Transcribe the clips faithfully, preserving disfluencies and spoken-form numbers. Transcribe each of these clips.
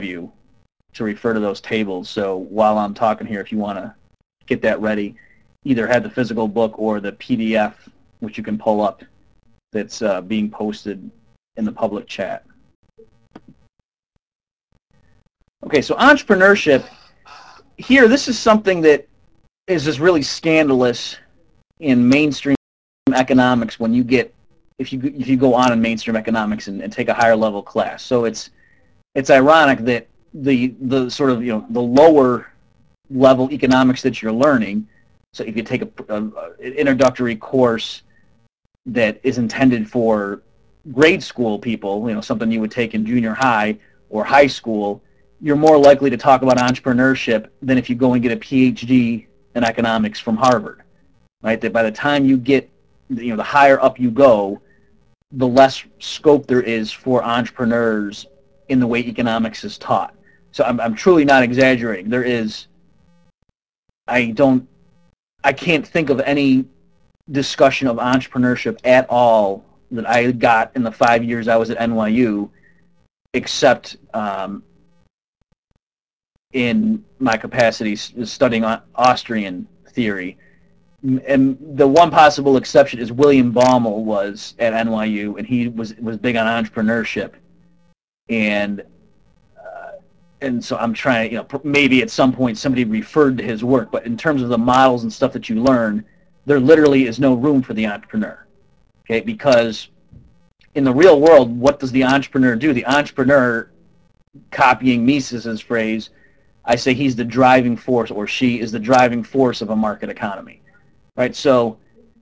you to refer to those tables. So while I'm talking here, if you want to get that ready, either have the physical book or the P D F, which you can pull up, that's uh, being posted in the public chat. Okay, so entrepreneurship, here, this is something that is just really scandalous in mainstream economics when you get, if you if you go on in mainstream economics and, and take a higher level class. So it's it's ironic that the the sort of, you know, the lower level economics that you're learning, so if you take a, a, a an introductory course that is intended for grade school people, you know, something you would take in junior high or high school, you're more likely to talk about entrepreneurship than if you go and get a P H D in economics from Harvard, right? That by the time you get, you know, the higher up you go, the less scope there is for entrepreneurs in the way economics is taught. So I'm, I'm truly not exaggerating. There is, I don't, I can't think of any discussion of entrepreneurship at all that I got in the five years I was at N Y U, except um, in my capacity studying Austrian theory. And the one possible exception is William Baumol was at N Y U, and he was was big on entrepreneurship. And uh, and so I'm trying, you know, maybe at some point somebody referred to his work, but in terms of the models and stuff that you learn, there literally is no room for the entrepreneur, okay? Because in the real world, what does the entrepreneur do? The entrepreneur, copying Mises's phrase, I say he's the driving force, or she is the driving force of a market economy, right? So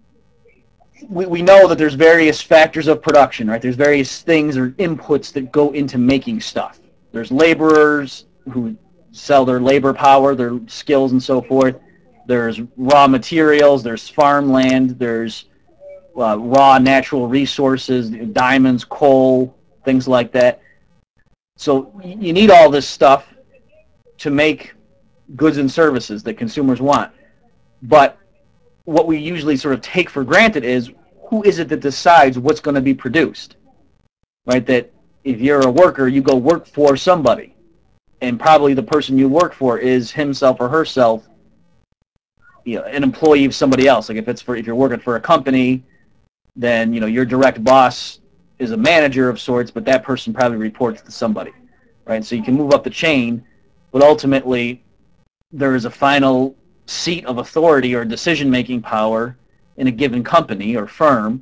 we, we know that there's various factors of production, right? There's various things or inputs that go into making stuff. There's laborers who sell their labor power, their skills and so forth. There's raw materials, there's farmland, there's uh, raw natural resources, diamonds, coal, things like that. So you need all this stuff to make goods and services that consumers want. But what we usually sort of take for granted is, who is it that decides what's going to be produced, right? That if you're a worker, you go work for somebody, and probably the person you work for is himself or herself, you know, an employee of somebody else. Like if it's for, if you're working for a company, then, you know, your direct boss is a manager of sorts, but that person probably reports to somebody, right? So you can move up the chain, but ultimately there is a final seat of authority or decision-making power in a given company or firm,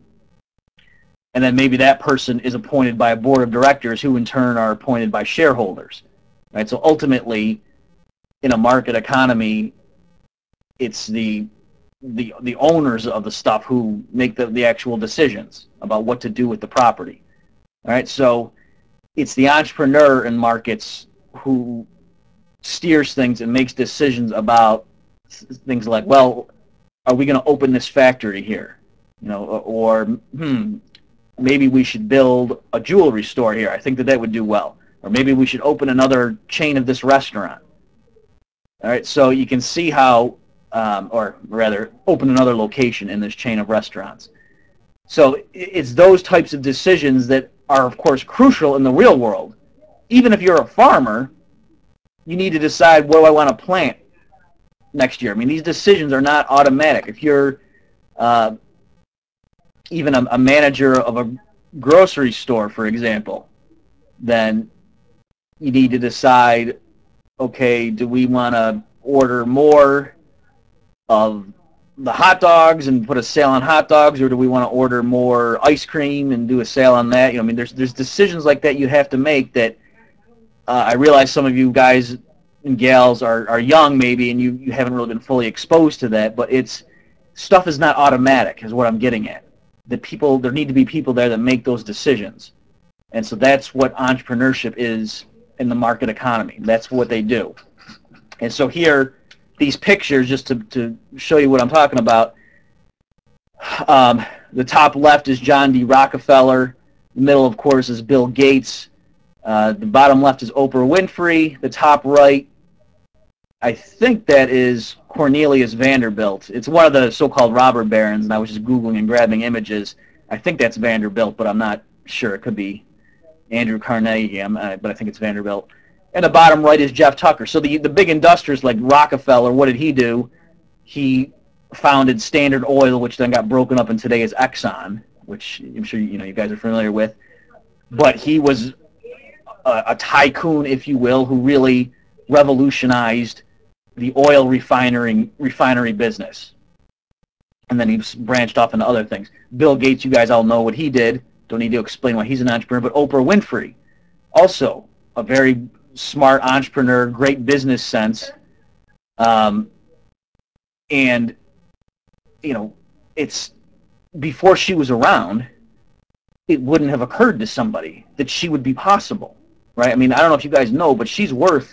and then maybe that person is appointed by a board of directors who in turn are appointed by shareholders, right? So ultimately, in a market economy, it's the the the owners of the stuff who make the, the actual decisions about what to do with the property. All right, so it's the entrepreneur in markets who steers things and makes decisions about things like, well, are we going to open this factory here? You know, or, hmm, maybe we should build a jewelry store here. I think that that would do well. Or maybe we should open another chain of this restaurant. All right, so you can see how, um, or rather, open another location in this chain of restaurants. So it's those types of decisions that are, of course, crucial in the real world. Even if you're a farmer, you need to decide, what do I want to plant next year? I mean, these decisions are not automatic. If you're uh, even a, a manager of a grocery store, for example, then you need to decide, okay, do we want to order more of the hot dogs and put a sale on hot dogs, or do we want to order more ice cream and do a sale on that? You know, I mean, there's there's decisions like that you have to make that uh, I realize some of you guys and gals are, are young maybe, and you, you haven't really been fully exposed to that, but it's stuff is not automatic is what I'm getting at. The people, there need to be people there that make those decisions. And so that's what entrepreneurship is in the market economy. That's what they do. And so here, these pictures, just to, to show you what I'm talking about, um, the top left is John D. Rockefeller. The middle, of course, is Bill Gates. Uh, the bottom left is Oprah Winfrey. The top right, I think that is Cornelius Vanderbilt. It's one of the so-called robber barons, and I was just Googling and grabbing images. I think that's Vanderbilt, but I'm not sure. It could be Andrew Carnegie, I'm, uh, but I think it's Vanderbilt. and the bottom right is Jeff Tucker. So the the big industrialists like Rockefeller, what did he do? He founded Standard Oil, which then got broken up, and today is Exxon, which I'm sure you know you guys are familiar with. But he was a, a tycoon, if you will, who really revolutionized the oil refinery refinery business. And then he branched off into other things. Bill Gates, you guys all know what he did. Don't need to explain why he's an entrepreneur. But Oprah Winfrey, also a very smart entrepreneur, great business sense. Um, and, you know, it's before she was around, it wouldn't have occurred to somebody that she would be possible, right? I mean, I don't know if you guys know, but she's worth,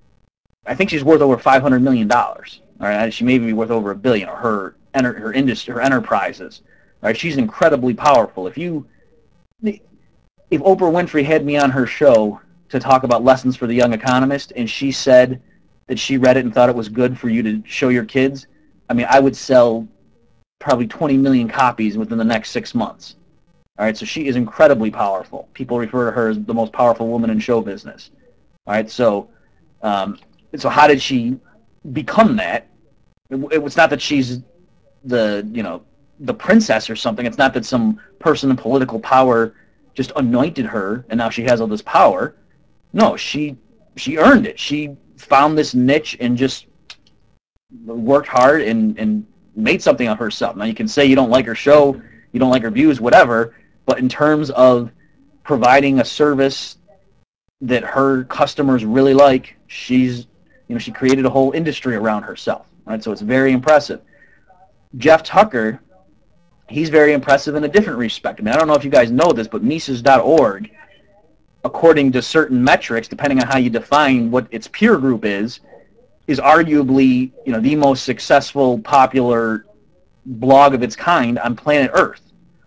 I think she's worth over five hundred million dollars. All right, she may even be worth over a billion, or her her industry, her enterprises. All right, she's incredibly powerful. If you, if Oprah Winfrey had me on her show to talk about lessons for the young economist, and she said that she read it and thought it was good for you to show your kids, I mean, I would sell probably twenty million copies within the next six months. All right, so she is incredibly powerful. People refer to her as the most powerful woman in show business. All right, so um, so how did she become that? It, it was not that she's the you know the princess or something. It's not that some person in political power just anointed her and now she has all this power. No, she she earned it. She found this niche and just worked hard and, and made something of herself. Now you can say you don't like her show, you don't like her views, whatever, but in terms of providing a service that her customers really like, she's you know she created a whole industry around herself. Right? So it's very impressive. Jeff Tucker, he's very impressive in a different respect. I mean, I don't know if you guys know this, but Mises dot org, according to certain metrics, depending on how you define what its peer group is, is arguably you know the most successful, popular blog of its kind on planet Earth.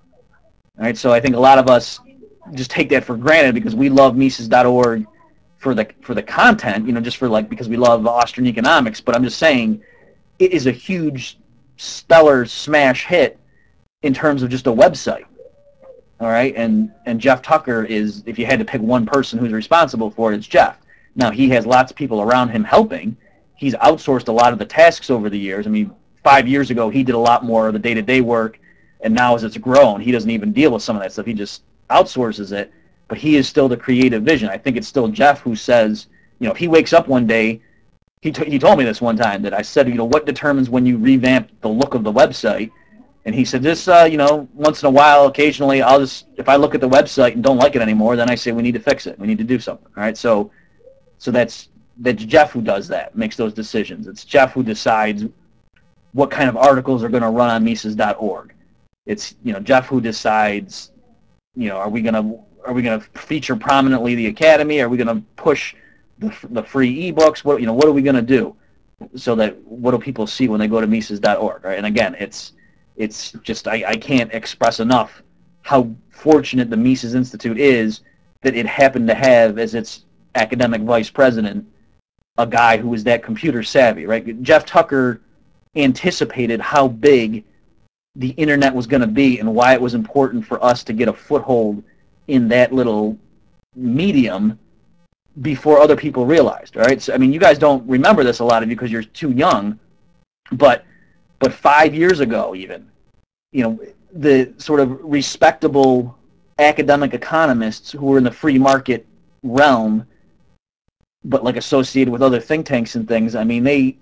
All right, so I think a lot of us just take that for granted because we love Mises dot org for the for the content, you know, just for like because we love Austrian economics. But I'm just saying, it is a huge, stellar smash hit in terms of just a website. All right, and and Jeff Tucker is, if you had to pick one person who's responsible for it, it's Jeff. Now he has lots of people around him helping. He's outsourced a lot of the tasks over the years. I mean, five years ago he did a lot more of the day-to-day work, and now as it's grown, he doesn't even deal with some of that stuff. He just outsources it. But he is still the creative vision. I think it's still Jeff who says, you know, if he wakes up one day, he t- he told me this one time that I said, you know, what determines when you revamp the look of the website? And he said, this, uh, you know, once in a while, occasionally, I'll just, if I look at the website and don't like it anymore, then I say we need to fix it. We need to do something. All right, so so that's that's Jeff who does that, makes those decisions. It's Jeff who decides what kind of articles are going to run on Mises dot org. It's, you know, Jeff who decides, you know, are we going to are we going to feature prominently the Academy? Are we going to push the the free ebooks? What you know, what are we going to do so that what do people see when they go to Mises dot org? Right? And again, it's it's just I, I can't express enough how fortunate the Mises Institute is that it happened to have as its academic vice president a guy who was that computer savvy. Right? Jeff Tucker anticipated how big the internet was going to be and why it was important for us to get a foothold in that little medium before other people realized. All right, so I mean, you guys don't remember this, a lot of you, because you're too young, but but five years ago, even, you know, the sort of respectable academic economists who were in the free market realm, but like associated with other think tanks and things. I mean, they,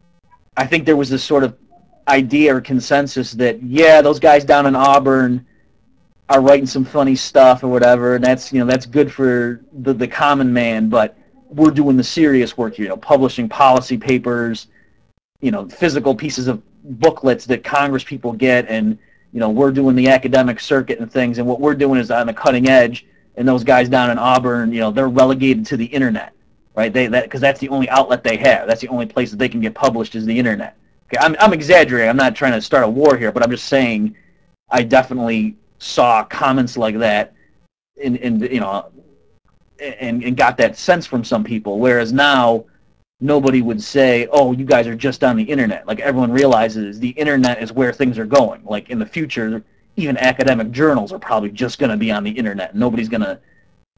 I think there was this sort of idea or consensus that yeah, those guys down in Auburn are writing some funny stuff or whatever, and that's, you know, that's good for the, the common man, but we're doing the serious work here, you know, publishing policy papers, you know, physical pieces of booklets that Congress people get, and, you know, we're doing the academic circuit and things, and what we're doing is on the cutting edge, and those guys down in Auburn, you know, they're relegated to the internet, right? They that because that's the only outlet they have. That's the only place that they can get published is the internet. Okay, I'm I'm exaggerating. I'm not trying to start a war here, but I'm just saying I definitely saw comments like that, and, and you know, and, and got that sense from some people. Whereas now, nobody would say, "Oh, you guys are just on the internet." Like, everyone realizes the internet is where things are going. Like, in the future, even academic journals are probably just going to be on the internet. Nobody's going to,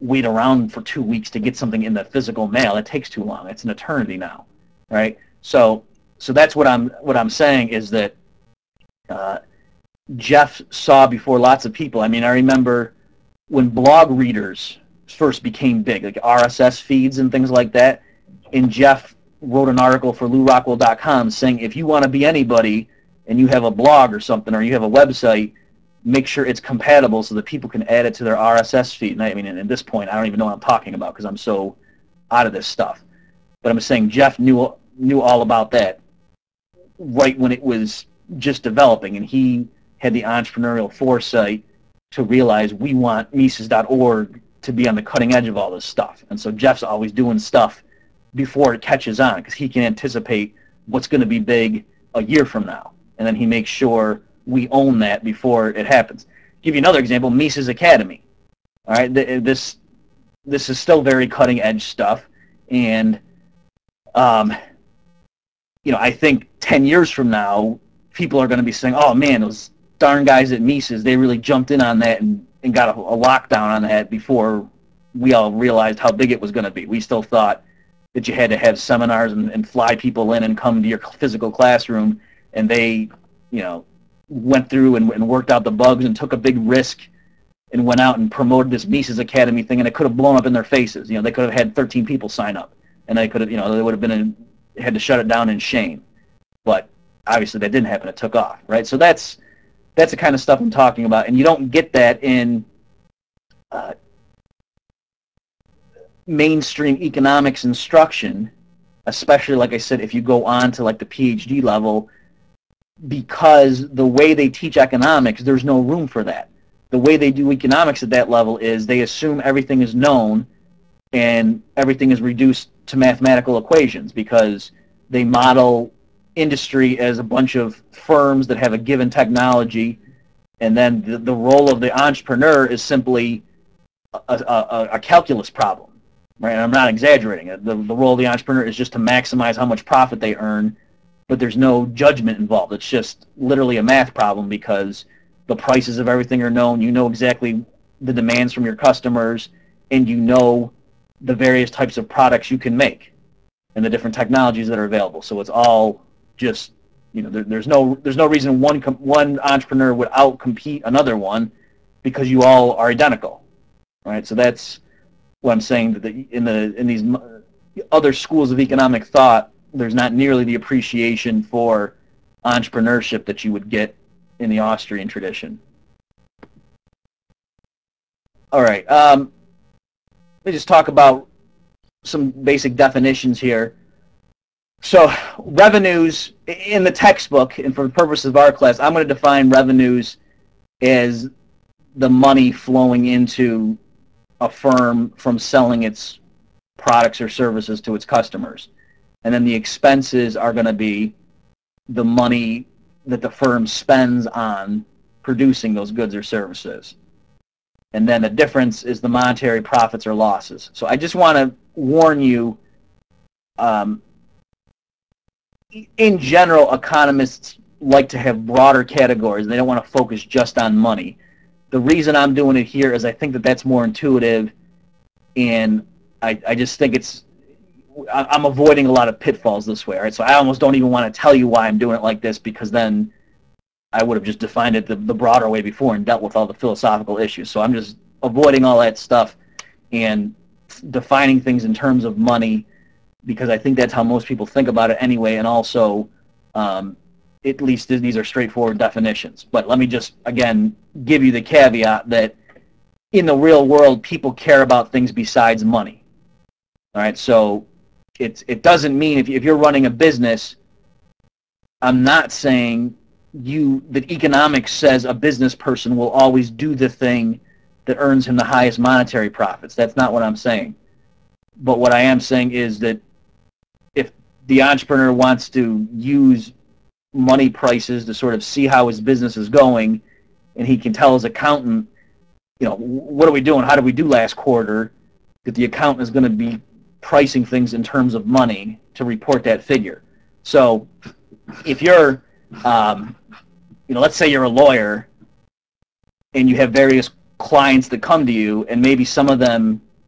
wait around for two weeks to get something in the physical mail. It takes too long. It's an eternity now, right? So, so that's what I'm what I'm saying is that uh, Jeff saw before lots of people. I mean, I remember when blog readers first became big, like R S S feeds and things like that, and Jeff wrote an article for Lew Rockwell dot com saying if you want to be anybody and you have a blog or something or you have a website, make sure it's compatible so that people can add it to their R S S feed. And I mean, at this point, I don't even know what I'm talking about because I'm so out of this stuff. But I'm saying Jeff knew knew all about that right when it was just developing, and he had the entrepreneurial foresight to realize we want Mises dot org to be on the cutting edge of all this stuff. And so Jeff's always doing stuff before it catches on because he can anticipate what's going to be big a year from now. And then he makes sure we own that before it happens. Give you another example, Mises Academy. All right, this this is still very cutting edge stuff, and um, you know, I think ten years from now, people are going to be saying, "Oh man, those darn guys at Mises, they really jumped in on that and, and got a, a lockdown on that before we all realized how big it was going to be." We still thought that you had to have seminars and, and fly people in and come to your physical classroom, and they, you know, went through and, and worked out the bugs and took a big risk and went out and promoted this Mises Academy thing, and it could have blown up in their faces. You know, they could have had thirteen people sign up, and they could have, you know, they would have been in, had to shut it down in shame. But obviously that didn't happen. It took off, right? So that's that's the kind of stuff I'm talking about, and you don't get that in uh, mainstream economics instruction, especially, like I said, if you go on to like the PhD level, because the way they teach economics, there's no room for that. The way they do economics at that level is they assume everything is known and everything is reduced to mathematical equations because they model industry as a bunch of firms that have a given technology, and then the, the role of the entrepreneur is simply a, a, a calculus problem, right? And I'm not exaggerating. The, the role of the entrepreneur is just to maximize how much profit they earn, but there's no judgment involved. It's just literally a math problem because the prices of everything are known. You know exactly the demands from your customers, and you know the various types of products you can make and the different technologies that are available. So it's all just, you know, there, there's no there's no reason one com one entrepreneur would outcompete another one because you all are identical, right? So that's what I'm saying, that the, in the in these other schools of economic thought, there's not nearly the appreciation for entrepreneurship that you would get in the Austrian tradition. All right, um, let me just talk about some basic definitions here. So revenues in the textbook, and for the purposes of our class, I'm going to define revenues as the money flowing into a firm from selling its products or services to its customers. And then the expenses are going to be the money that the firm spends on producing those goods or services. And then the difference is the monetary profits or losses. So I just want to warn you, um, in general, economists like to have broader categories. They don't want to focus just on money. The reason I'm doing it here is I think that that's more intuitive, and I, I just think it's, I'm avoiding a lot of pitfalls this way, right? So I almost don't even want to tell you why I'm doing it like this, because then I would have just defined it the, the broader way before and dealt with all the philosophical issues. So I'm just avoiding all that stuff and defining things in terms of money, because I think that's how most people think about it anyway, and also um, at least these are straightforward definitions. But let me just, again, give you the caveat that in the real world, people care about things besides money. All right, so it's, it doesn't mean if, you, if you're running a business, I'm not saying you that economics says a business person will always do the thing that earns him the highest monetary profits. That's not what I'm saying. But what I am saying is that if the entrepreneur wants to use money prices to sort of see how his business is going, and he can tell his accountant, you know, what are we doing? How did we do last quarter? That the accountant is going to be pricing things in terms of money to report that figure. So if you're, um, you know, let's say you're a lawyer and you have various clients that come to you, and maybe some of them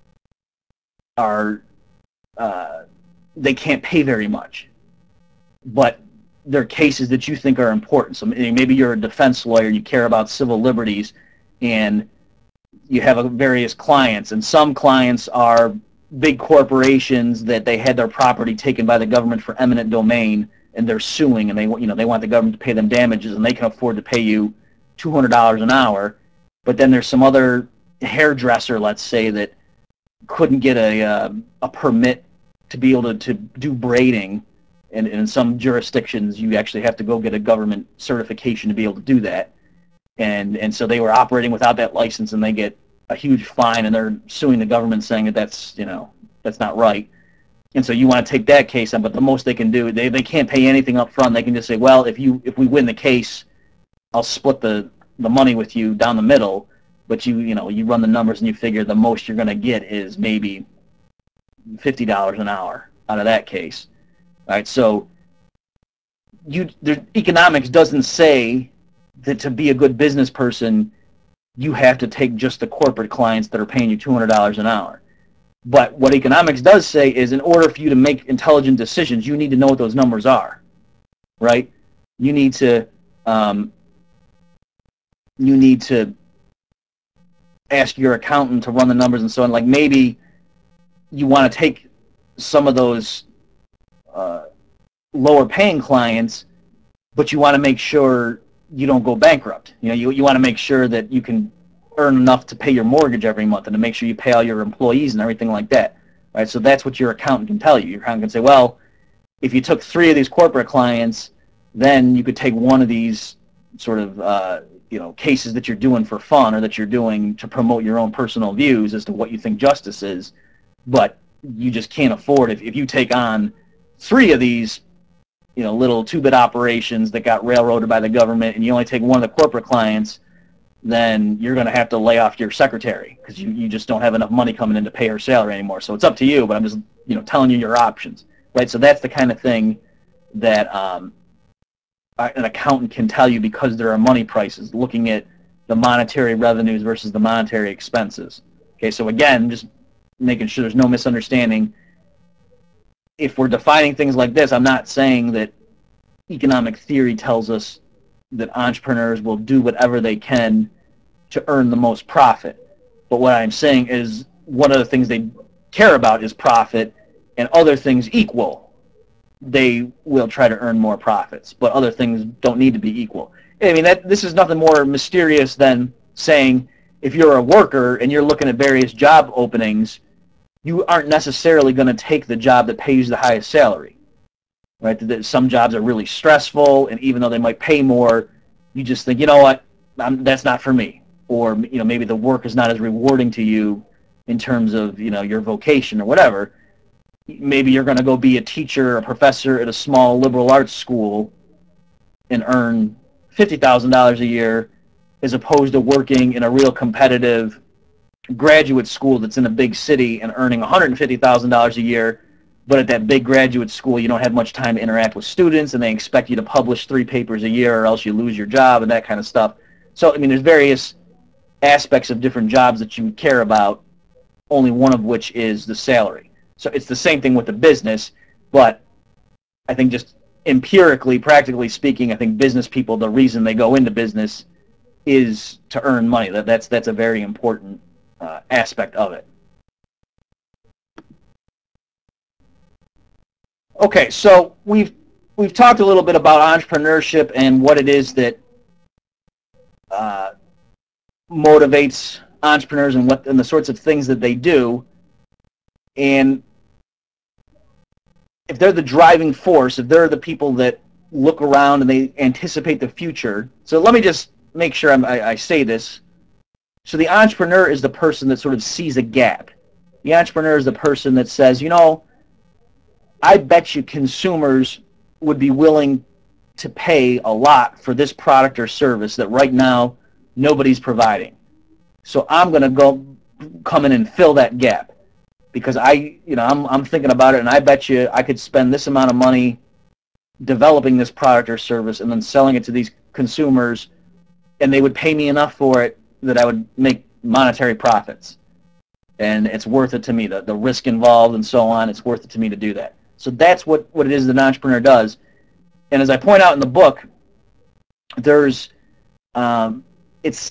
are uh, they can't pay very much, but they're cases that you think are important. So maybe you're a defense lawyer, you care about civil liberties, and you have a, various clients, and some clients are big corporations that they had their property taken by the government for eminent domain, and they're suing, and they you know they want the government to pay them damages, and they can afford to pay you two hundred dollars an hour. But then there's some other hairdresser, let's say, that couldn't get a uh, a permit to be able to, to do braiding, and, and in some jurisdictions you actually have to go get a government certification to be able to do that. And and so they were operating without that license, and they get a huge fine, and they're suing the government, saying that that's you know that's not right. And so you want to take that case on, but the most they can do, they they can't pay anything up front. They can just say, well, if you if we win the case, I'll split the the money with you down the middle. But you you know you run the numbers and you figure the most you're going to get is maybe fifty dollars an hour out of that case. All right, so you the economics doesn't say that to be a good business person, you have to take just the corporate clients that are paying you two hundred dollars an hour. But what economics does say is, in order for you to make intelligent decisions, you need to know what those numbers are, right? You need to, um, you need to ask your accountant to run the numbers and so on. Like maybe you want to take some of those uh, lower paying clients, but you want to make sure you don't go bankrupt. You know, you, you want to make sure that you can earn enough to pay your mortgage every month and to make sure you pay all your employees and everything like that, right? So that's what your accountant can tell you. Your accountant can say, well, if you took three of these corporate clients, then you could take one of these sort of, uh, you know, cases that you're doing for fun or that you're doing to promote your own personal views as to what you think justice is, but you just can't afford, if, if you take on three of these you know, little two-bit operations that got railroaded by the government, and you only take one of the corporate clients, then you're going to have to lay off your secretary because you, you just don't have enough money coming in to pay her salary anymore. So it's up to you, but I'm just, you know, telling you your options, right? So that's the kind of thing that um, an accountant can tell you because there are money prices, looking at the monetary revenues versus the monetary expenses. Okay, so again, just making sure there's no misunderstanding. If we're defining things like this, I'm not saying that economic theory tells us that entrepreneurs will do whatever they can to earn the most profit. But what I'm saying is one of the things they care about is profit, and other things equal, they will try to earn more profits. But other things don't need to be equal. I mean, that this is nothing more mysterious than saying if you're a worker and you're looking at various job openings, you aren't necessarily going to take the job that pays the highest salary, right? Some jobs are really stressful, and even though they might pay more, you just think, you know what, I'm, that's not for me. Or you know, maybe the work is not as rewarding to you in terms of you know your vocation or whatever. Maybe you're going to go be a teacher, a professor at a small liberal arts school, and earn fifty thousand dollars a year, as opposed to working in a real competitive graduate school that's in a big city and earning one hundred fifty thousand dollars a year, but at that big graduate school you don't have much time to interact with students, and they expect you to publish three papers a year or else you lose your job and that kind of stuff. So, I mean, there's various aspects of different jobs that you care about, only one of which is the salary. So it's the same thing with the business, but I think just empirically, practically speaking, I think business people, the reason they go into business is to earn money. That, that's, that's a very important Uh, aspect of it. Okay, so we've we've talked a little bit about entrepreneurship and what it is that uh, motivates entrepreneurs and what and the sorts of things that they do. And if they're the driving force, if they're the people that look around and they anticipate the future. So let me just make sure I'm, I, I say this. So the entrepreneur is the person that sort of sees a gap. The entrepreneur is the person that says, you know, I bet you consumers would be willing to pay a lot for this product or service that right now nobody's providing. So I'm going to go come in and fill that gap because I, you know, I'm I'm thinking about it, and I bet you I could spend this amount of money developing this product or service and then selling it to these consumers, and they would pay me enough for it that I would make monetary profits. and it's worth it to me. The, the risk involved and so on, it's worth it to me to do that. So that's what, what it is that an entrepreneur does. And as I point out in the book, there's, um, it's,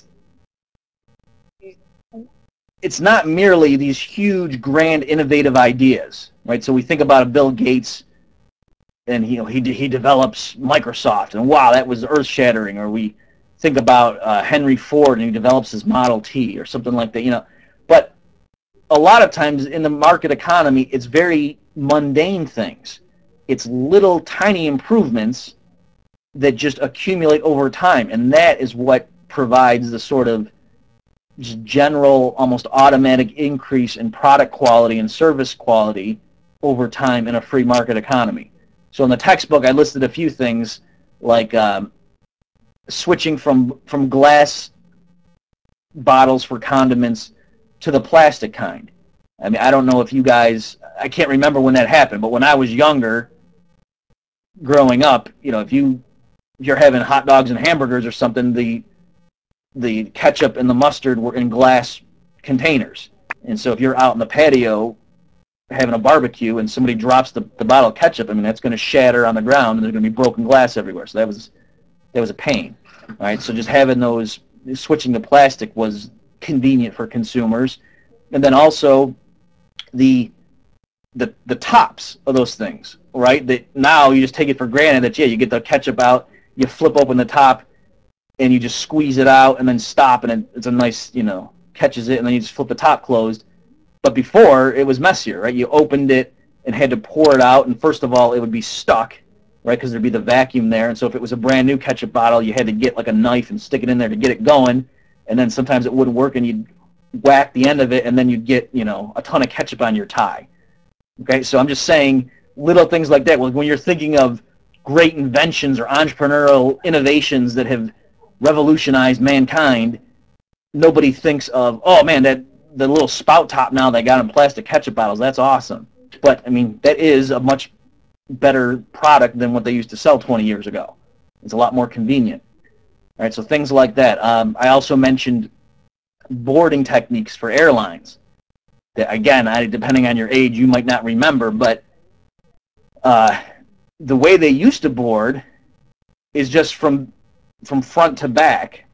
it's not merely these huge, grand, innovative ideas, right? So we think about a Bill Gates, and you know, he he develops Microsoft, and wow, that was earth-shattering. Or we think about uh, Henry Ford, and he develops his Model T, or something like that, you know. But a lot of times in the market economy, it's very mundane things. It's little tiny improvements that just accumulate over time, and that is what provides the sort of just general, almost automatic increase in product quality and service quality over time in a free market economy. So in the textbook, I listed a few things like um, switching from from glass bottles for condiments to the plastic kind. I mean, I don't know if you guys, I can't remember when that happened, but when I was younger, growing up, you know, if you if you're having hot dogs and hamburgers or something, the the ketchup and the mustard were in glass containers. And so if you're out in the patio having a barbecue and somebody drops the, the bottle of ketchup, I mean, that's going to shatter on the ground, and there's going to be broken glass everywhere. So that was that was a pain. All right, so just having those, switching to plastic was convenient for consumers. And then also the the the tops of those things, right? That now you just take it for granted that, yeah, you get the ketchup out, you flip open the top, and you just squeeze it out and then stop, and it, it's a nice, you know, catches it, and then you just flip the top closed. But before, it was messier, right? You opened it and had to pour it out, and first of all, it would be stuck, right, because there'd be the vacuum there. And so if it was a brand new ketchup bottle, you had to get like a knife and stick it in there to get it going, and then sometimes it wouldn't work, and you'd whack the end of it, and then you'd get, you know, a ton of ketchup on your tie. Okay, so I'm just saying little things like that. Well, when you're thinking of great inventions or entrepreneurial innovations that have revolutionized mankind, nobody thinks of, oh man, that the little spout top now they got in plastic ketchup bottles, that's awesome. But I mean, that is a much better product than what they used to sell twenty years ago. It's a lot more convenient. All right, so things like that. Um, I also mentioned boarding techniques for airlines. That, again, I, depending on your age, you might not remember, but uh, the way they used to board is just from from front to back,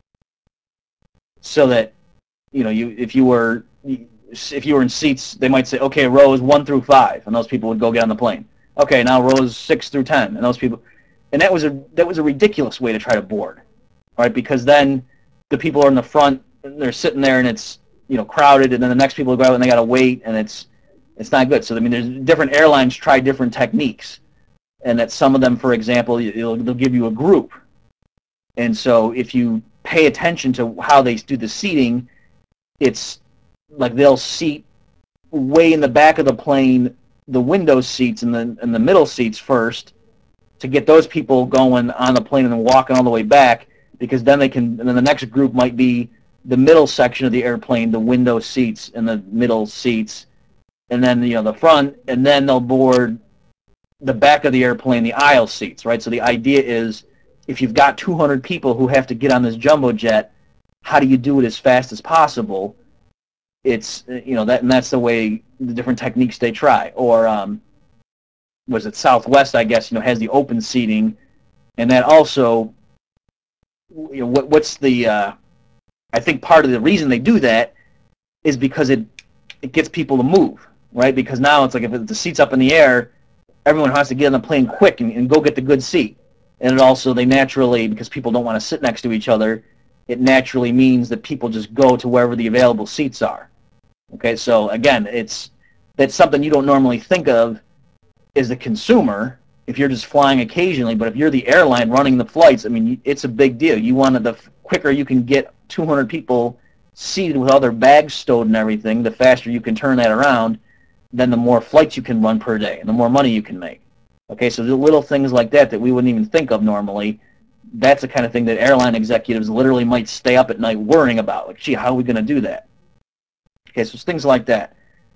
so that, you know, you if you were if you were in seats, they might say, okay, rows one through five, and those people would go get on the plane. Okay, now rows six through ten, and those people, and that was a that was a ridiculous way to try to board, right? Because then the people are in the front, and they're sitting there, and it's, you know, crowded, and then the next people go out and they got to wait, and it's it's not good. So I mean, there's different airlines try different techniques, and that some of them, for example, they'll, they'll give you a group. And so if you pay attention to how they do the seating, it's like they'll seat way in the back of the plane the window seats and the and the middle seats first to get those people going on the plane and then walking all the way back, because then they can, and then the next group might be the middle section of the airplane, the window seats and the middle seats, and then, you know, the front, and then they'll board the back of the airplane, the aisle seats, right? So the idea is, if you've got two hundred people who have to get on this jumbo jet, how do you do it as fast as possible? It's, you know, that, and that's the way the different techniques they try. Or um, was it Southwest, I guess, you know, has the open seating, and that also, you know, what, what's the, uh, I think part of the reason they do that is because it it gets people to move, right? Because now it's like if the seat's up in the air, everyone has to get on the plane quick and, and go get the good seat. And it also, they naturally, because people don't want to sit next to each other, it naturally means that people just go to wherever the available seats are. Okay, so again, it's that's something you don't normally think of as the consumer if you're just flying occasionally, but if you're the airline running the flights, I mean, it's a big deal. You want to, the quicker you can get two hundred people seated with all their bags stowed and everything, the faster you can turn that around, then the more flights you can run per day and the more money you can make. Okay, so the little things like that that we wouldn't even think of normally, that's the kind of thing that airline executives literally might stay up at night worrying about. Like, gee, how are we going to do that? Okay, so it's things like that.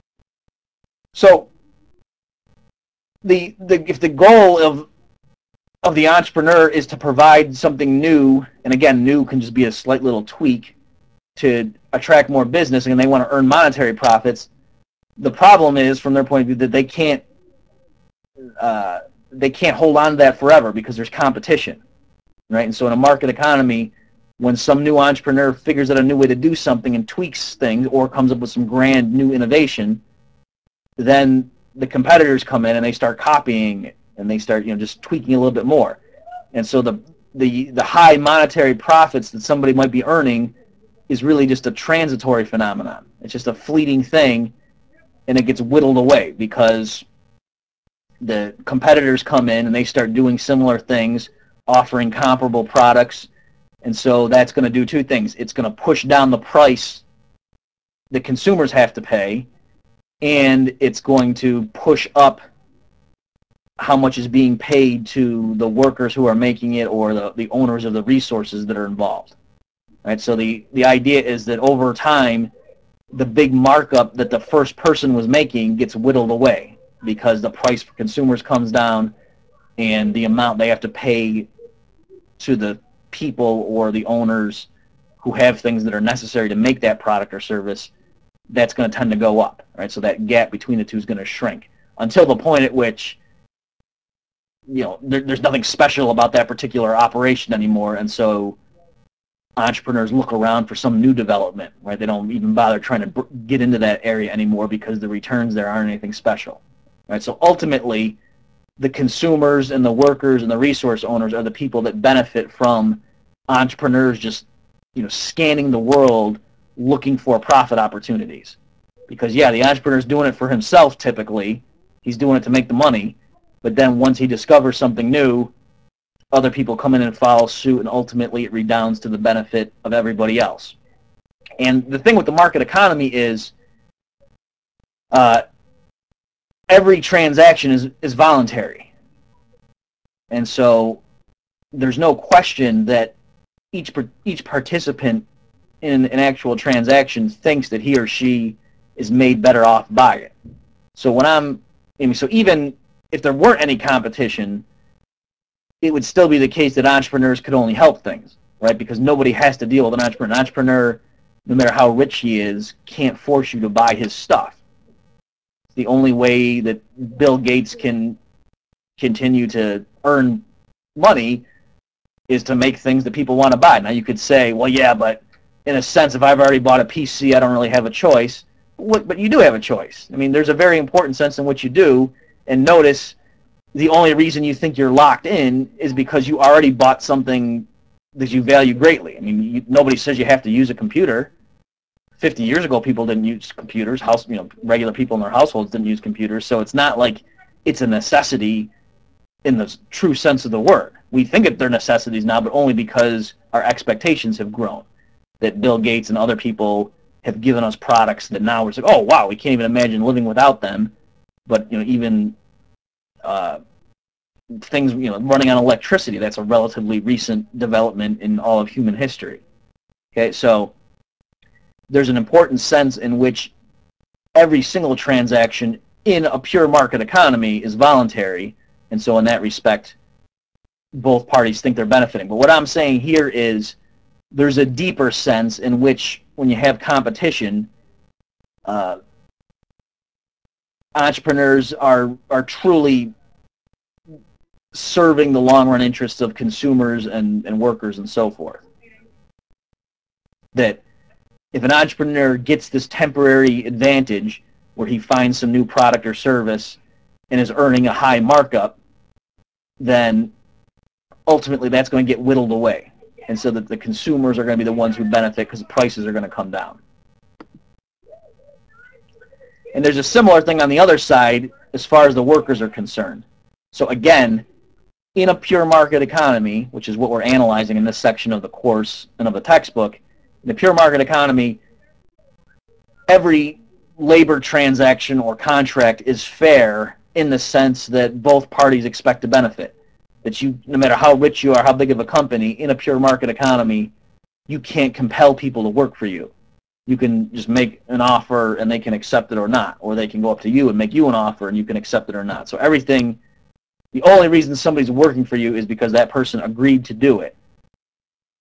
So the, the if the goal of of the entrepreneur is to provide something new, and again, new can just be a slight little tweak, to attract more business and they want to earn monetary profits. The problem is, from their point of view, that they can't uh, they can't hold on to that forever because there's competition, right? And so in a market economy, when some new entrepreneur figures out a new way to do something and tweaks things or comes up with some grand new innovation, then the competitors come in and they start copying it and they start, you know, just tweaking a little bit more. And so the the the high monetary profits that somebody might be earning is really just a transitory phenomenon. It's just a fleeting thing, and it gets whittled away because the competitors come in and they start doing similar things, offering comparable products, and so that's going to do two things. It's going to push down the price that consumers have to pay, and it's going to push up how much is being paid to the workers who are making it or the, the owners of the resources that are involved. Right? So the, the idea is that over time, the big markup that the first person was making gets whittled away because the price for consumers comes down and the amount they have to pay to the people or the owners who have things that are necessary to make that product or service, that's going to tend to go up. Right? So that gap between the two is going to shrink until the point at which, you know, there, there's nothing special about that particular operation anymore, and so entrepreneurs look around for some new development, right? They don't even bother trying to get into that area anymore because the returns there aren't anything special, right? So ultimately, the consumers and the workers and the resource owners are the people that benefit from entrepreneurs just, you know, scanning the world looking for profit opportunities. Because, yeah, the entrepreneur's doing it for himself typically. He's doing it to make the money. But then once he discovers something new, other people come in and follow suit, and ultimately it redounds to the benefit of everybody else. And the thing with the market economy is uh, every transaction is, is voluntary. And so there's no question that each each participant in an actual transaction thinks that he or she is made better off by it. So when I'm, I mean, so even if there weren't any competition, it would still be the case that entrepreneurs could only help things, right? Because nobody has to deal with an entrepreneur. An entrepreneur, no matter how rich he is, can't force you to buy his stuff. The only way that Bill Gates can continue to earn money is to make things that people want to buy. Now you could say, well, yeah, but in a sense, if I've already bought a P C, I don't really have a choice. But you do have a choice. I mean, there's a very important sense in what you do, and notice the only reason you think you're locked in is because you already bought something that you value greatly. I mean, you, nobody says you have to use a computer. Fifty years ago, people didn't use computers. House, you know, regular people in their households didn't use computers. So it's not like it's a necessity in the true sense of the word. We think that they're necessities now, but only because our expectations have grown. That Bill Gates and other people have given us products that now we're like, oh wow, we can't even imagine living without them. But you know, even Uh, things, you know, running on electricity, that's a relatively recent development in all of human history. Okay, so there's an important sense in which every single transaction in a pure market economy is voluntary, and so in that respect, both parties think they're benefiting. But what I'm saying here is there's a deeper sense in which when you have competition, uh, entrepreneurs are are truly serving the long-run interests of consumers and, and workers and so forth. That if an entrepreneur gets this temporary advantage where he finds some new product or service and is earning a high markup, then ultimately that's going to get whittled away. And so that the consumers are going to be the ones who benefit because the prices are going to come down. And there's a similar thing on the other side as far as the workers are concerned. So again, in a pure market economy, which is what we're analyzing in this section of the course and of the textbook, in a pure market economy, every labor transaction or contract is fair in the sense that both parties expect to benefit. That you, no matter how rich you are, how big of a company, in a pure market economy, you can't compel people to work for you. You can just make an offer and they can accept it or not, or they can go up to you and make you an offer and you can accept it or not. So everything, the only reason somebody's working for you is because that person agreed to do it.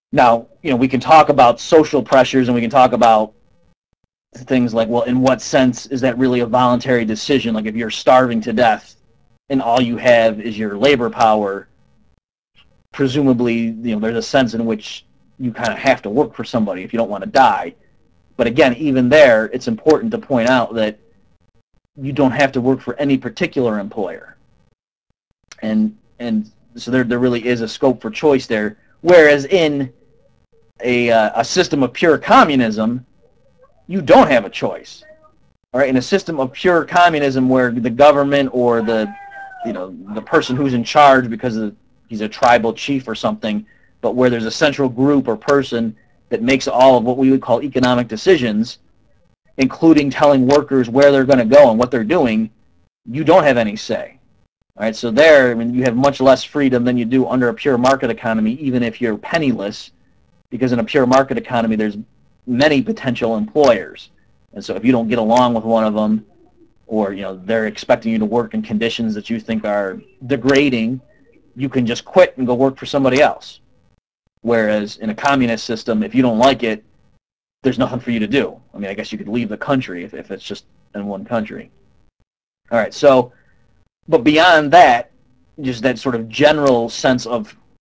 Now, you know, we can talk about social pressures and we can talk about things like, well, in what sense is that really a voluntary decision? Like if you're starving to death and all you have is your labor power, presumably, you know, there's a sense in which you kind of have to work for somebody if you don't want to die. But again, even there, it's important to point out that you don't have to work for any particular employer. And and so there, there really is a scope for choice there. Whereas in a, uh, a system of pure communism, you don't have a choice. All right, in a system of pure communism where the government or the, you know, the person who's in charge because of, he's a tribal chief or something, but where there's a central group or person that makes all of what we would call economic decisions, including telling workers where they're going to go and what they're doing, you don't have any say. All right, so there, I mean, you have much less freedom than you do under a pure market economy, even if you're penniless, because in a pure market economy, there's many potential employers. And so if you don't get along with one of them, or you know they're expecting you to work in conditions that you think are degrading, you can just quit and go work for somebody else. Whereas in a communist system, if you don't like it, there's nothing for you to do. I mean, I guess you could leave the country if, if it's just in one country. All right, so, but beyond that, just that sort of general sense of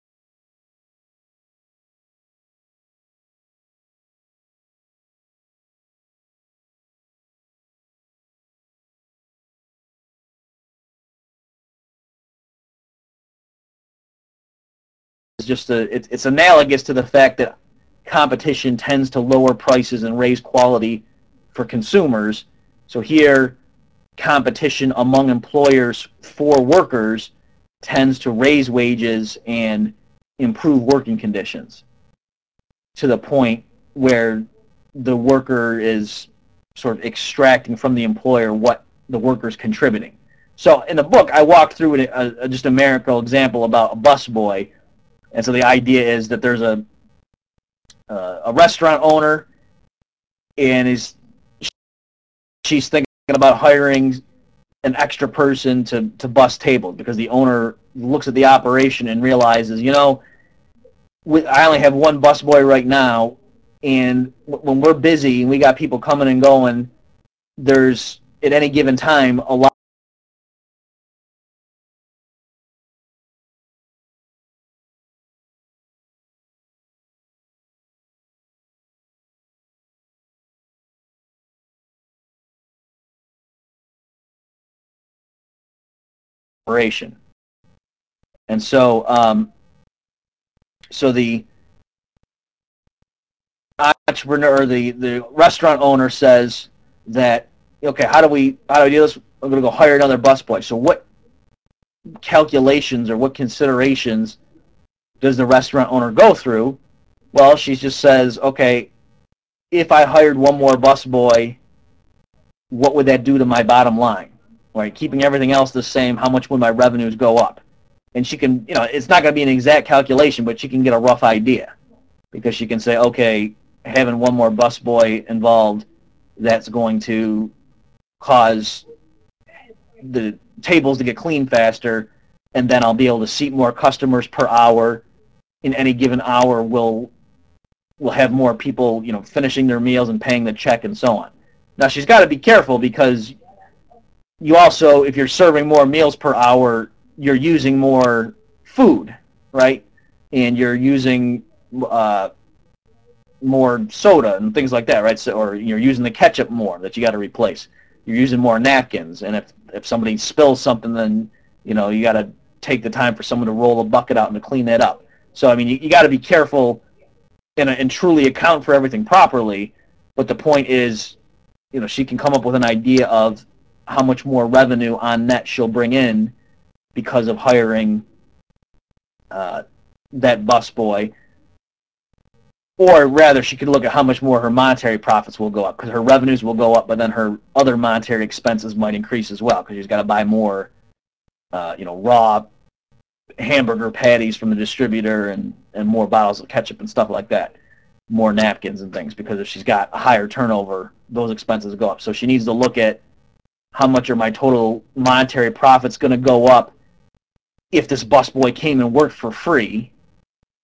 just a, it, it's analogous to the fact that competition tends to lower prices and raise quality for consumers. So here, competition among employers for workers tends to raise wages and improve working conditions to the point where the worker is sort of extracting from the employer what the worker's contributing. So in the book, I walked through a, a, just a numerical example about a busboy. And so the idea is that there's a uh, a restaurant owner, and is she's thinking about hiring an extra person to, to bus tables because the owner looks at the operation and realizes, you know, we, I only have one busboy right now, and when we're busy and we got people coming and going, there's at any given time a lot of operation. And so, um, so the entrepreneur, the, the restaurant owner says that, okay, how do we how do we do this? I'm going to go hire another busboy. So what calculations or what considerations does the restaurant owner go through? Well, she just says, okay, if I hired one more busboy, what would that do to my bottom line? Right, keeping everything else the same, how much would my revenues go up? And she can, you know, it's not going to be an exact calculation, but she can get a rough idea because she can say, okay, having one more busboy involved, that's going to cause the tables to get cleaned faster, and then I'll be able to seat more customers per hour. In any given hour, we'll we'll have more people, you know, finishing their meals and paying the check and so on. Now she's got to be careful because you also, if you're serving more meals per hour, you're using more food, right? And you're using uh, more soda and things like that, right? So, or you're using the ketchup more that you got to replace. You're using more napkins, and if if somebody spills something, then you know you got to take the time for someone to roll a bucket out and to clean that up. So I mean, you, you got to be careful and, and truly account for everything properly. But the point is, you know, she can come up with an idea of how much more revenue on net she'll bring in because of hiring uh, that busboy. Or rather, she could look at how much more her monetary profits will go up, because her revenues will go up, but then her other monetary expenses might increase as well, because she's got to buy more, uh, you know, raw hamburger patties from the distributor and, and more bottles of ketchup and stuff like that, more napkins and things, because if she's got a higher turnover, those expenses go up. So she needs to look at how much are my total monetary profits going to go up if this busboy came and worked for free,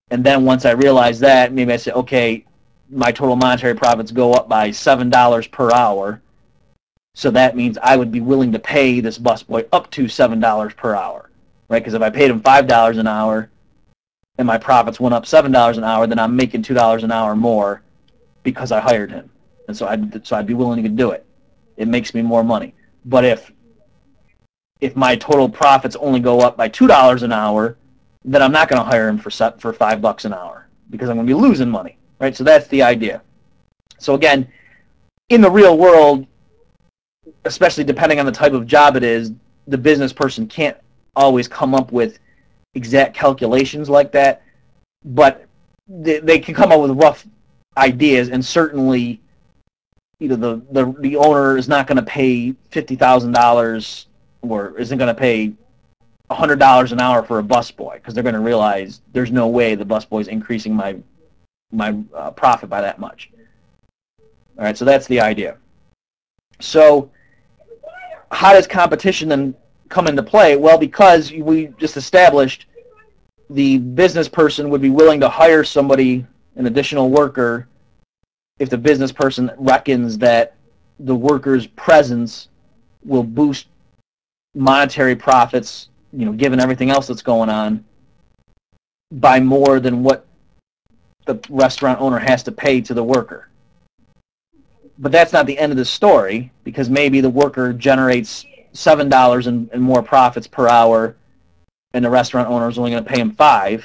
And then once I realize that, maybe I say, okay, my total monetary profits go up by seven dollars per hour. So that means I would be willing to pay this busboy up to seven dollars per hour, right? Because if I paid him five dollars an hour and my profits went up seven dollars an hour, then I'm making two dollars an hour more because I hired him. And so I'd, so I'd be willing to do it. It makes me more money. But if if my total profits only go up by two dollars an hour, then I'm not going to hire him for for five bucks an hour because I'm going to be losing money, right? So that's the idea. So again, in the real world, especially depending on the type of job it is, the business person can't always come up with exact calculations like that, but they, they can come up with rough ideas, and certainly, you know, the the, the owner is not going to pay fifty thousand dollars or isn't going to pay one hundred dollars an hour for a busboy because they're going to realize there's no way the busboy is increasing my my uh, profit by that much. All right, so that's the idea. So how does competition then come into play? Well, because we just established the business person would be willing to hire somebody, an additional worker, if the business person reckons that the worker's presence will boost monetary profits, you know, given everything else that's going on, by more than what the restaurant owner has to pay to the worker. But that's not the end of the story, because maybe the worker generates seven dollars in, in more profits per hour, and the restaurant owner is only going to pay him five.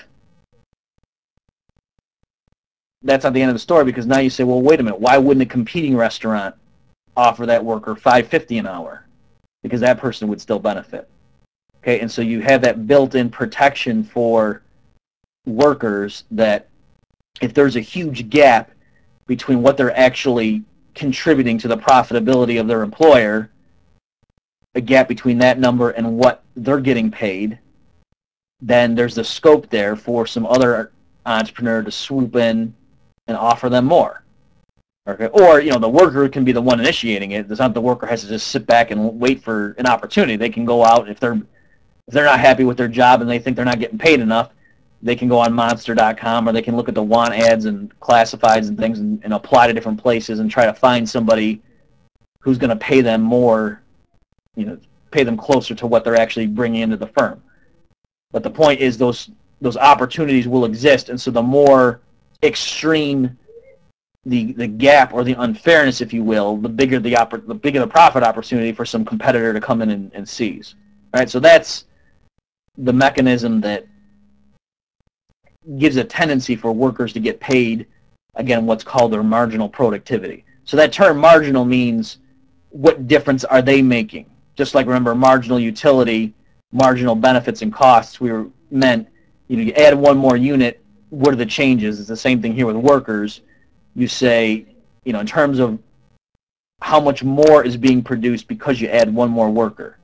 That's not the end of the story, because now you say, well, wait a minute, why wouldn't a competing restaurant offer that worker five fifty an hour? Because that person would still benefit. Okay, and so you have that built-in protection for workers that if there's a huge gap between what they're actually contributing to the profitability of their employer, a gap between that number and what they're getting paid, then there's the scope there for some other entrepreneur to swoop in and offer them more. Okay, or, you know, the worker can be the one initiating it. It's not the worker has to just sit back and wait for an opportunity. They can go out if they're if they're not happy with their job and they think they're not getting paid enough. They can go on monster dot com, or they can look at the want ads and classifieds and things and, and apply to different places and try to find somebody who's going to pay them more, you know, pay them closer to what they're actually bringing into the firm. But the point is those those opportunities will exist, and so the more extreme the the gap or the unfairness, if you will, the bigger the oppor- the bigger the profit opportunity for some competitor to come in and, and seize. All right, so that's the mechanism that gives a tendency for workers to get paid, again, what's called their marginal productivity. So that term marginal means what difference are they making? Just like, remember, marginal utility, marginal benefits and costs, we were meant, you know, you add one more unit, what are the changes? It's the same thing here with workers. You say, you know, in terms of how much more is being produced because you add one more worker.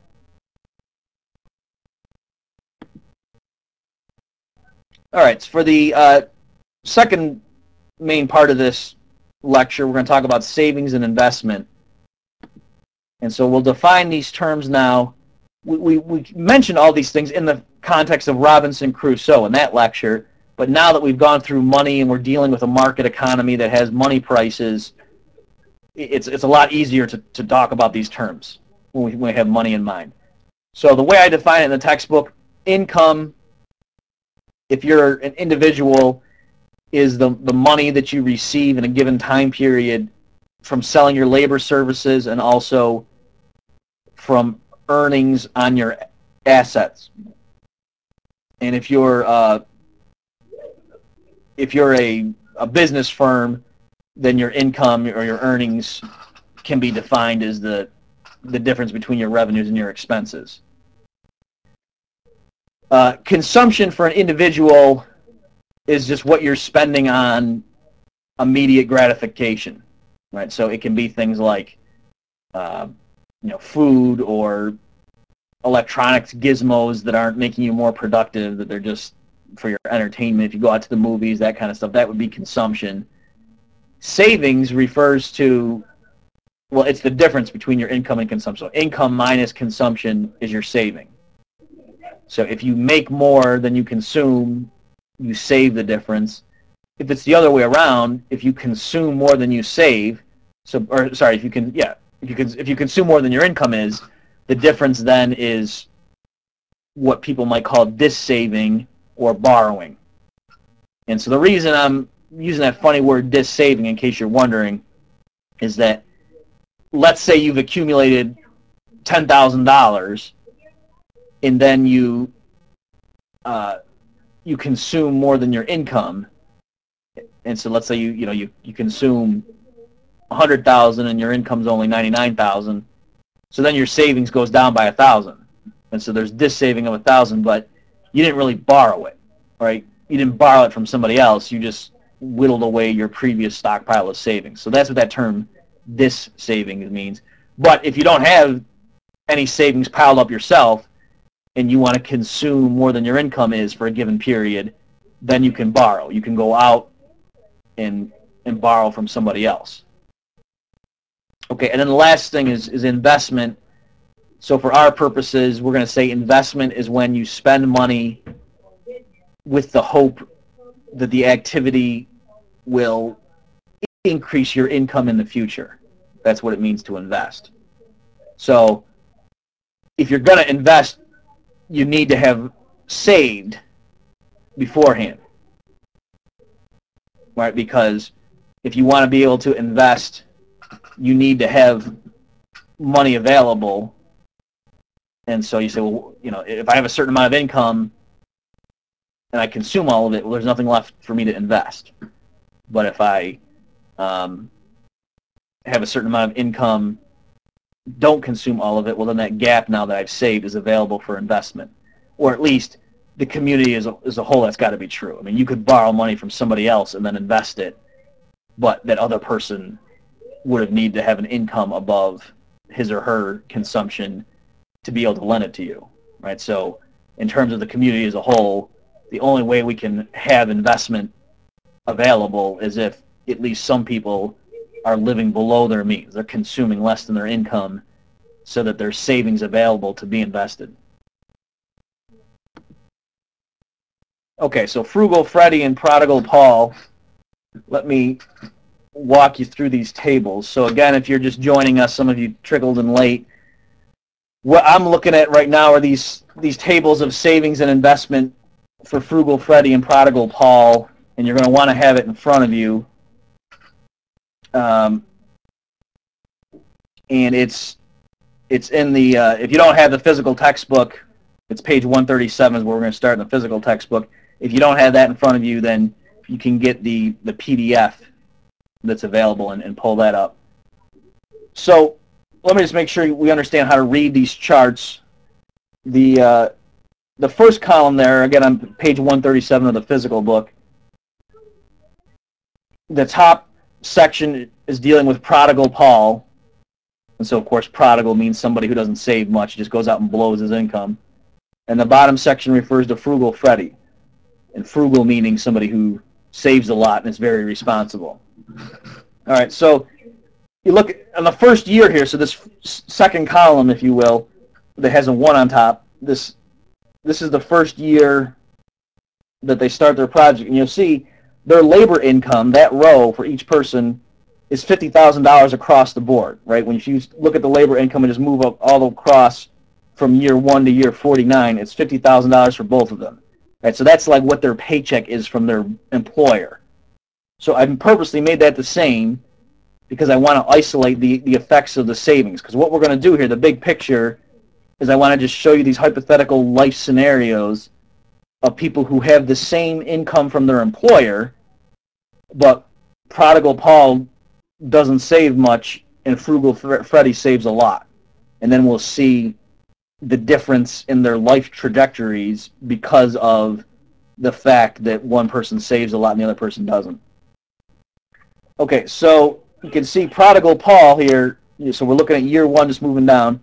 All right, so for the uh, second main part of this lecture, we're going to talk about savings and investment. And so we'll define these terms now. We, we, we mentioned all these things in the context of Robinson Crusoe in that lecture, but now that we've gone through money and we're dealing with a market economy that has money prices, it's, it's a lot easier to, to talk about these terms when we, when we have money in mind. So the way I define it in the textbook, income, if you're an individual, is the, the money that you receive in a given time period from selling your labor services and also from earnings on your assets. And if you're uh, if you're a, a business firm, then your income or your earnings can be defined as the the difference between your revenues and your expenses. Uh, consumption for an individual is just what you're spending on immediate gratification, right? So it can be things like, uh, you know, food or electronics gizmos that aren't making you more productive, that they're just for your entertainment. If you go out to the movies, that kind of stuff, that would be consumption. Savings refers to, well, it's the difference between your income and consumption. So income minus consumption is your saving. So if you make more than you consume, you save the difference. If it's the other way around, if you consume more than you save, so or sorry, if you can, yeah, if you can, if you consume more than your income is, the difference then is what people might call dissaving or borrowing. And so the reason I'm using that funny word dissaving, in case you're wondering, is that let's say you've accumulated ten thousand dollars, and then you uh, you consume more than your income. And so let's say you you know you, you consume one hundred thousand and your income's only ninety-nine thousand. So then your savings goes down by one thousand. And so there's this saving of one thousand, but you didn't really borrow it, right? You didn't borrow it from somebody else. You just whittled away your previous stockpile of savings. So that's what that term this saving means. But if you don't have any savings piled up yourself and you want to consume more than your income is for a given period, then you can borrow. You can go out and and borrow from somebody else. Okay, and then the last thing is, is investment. So for our purposes, we're going to say investment is when you spend money with the hope that the activity will increase your income in the future. That's what it means to invest. So if you're going to invest, you need to have saved beforehand, right? Because if you want to be able to invest, you need to have money available. And so you say, well, you know, if I have a certain amount of income and I consume all of it, well, there's nothing left for me to invest. But if I um, have a certain amount of income, don't consume all of it, well, then that gap now that I've saved is available for investment. Or at least the community as a, as a whole, that's got to be true. I mean, you could borrow money from somebody else and then invest it, but that other person would have needed to have an income above his or her consumption to be able to lend it to you, right? So in terms of the community as a whole, the only way we can have investment available is if at least some people are living below their means. They're consuming less than their income so that there's savings available to be invested. Okay, so Frugal Freddy and Prodigal Paul, let me walk you through these tables. So again, if you're just joining us, some of you trickled in late, what I'm looking at right now are these these tables of savings and investment for Frugal Freddy and Prodigal Paul, and you're going to want to have it in front of you. Um, and it's it's in the uh, if you don't have the physical textbook, it's page one thirty-seven is where we're going to start in the physical textbook. If you don't have that in front of you, then you can get the the P D F that's available and, and pull that up. So let me just make sure we understand how to read these charts. The uh, the first column there, again on page one thirty-seven of the physical book, the top section is dealing with Prodigal Paul. And so, of course, prodigal means somebody who doesn't save much, just goes out and blows his income. And the bottom section refers to Frugal Freddy. And frugal meaning somebody who saves a lot and is very responsible. All right, so you look at the first year here, so this second column, if you will, that has a one on top, this this is the first year that they start their project. And you'll see their labor income, that row for each person, is fifty thousand dollars across the board, right? When you look at the labor income and just move up all across from year one to year forty-nine, it's fifty thousand dollars for both of them. Right? So that's like what their paycheck is from their employer. So I've purposely made that the same because I want to isolate the, the effects of the savings. Because what we're going to do here, the big picture, is I want to just show you these hypothetical life scenarios of people who have the same income from their employer, but Prodigal Paul doesn't save much and Frugal Freddy saves a lot. And then we'll see the difference in their life trajectories because of the fact that one person saves a lot and the other person doesn't. Okay, so you can see Prodigal Paul here. So we're looking at year one, just moving down.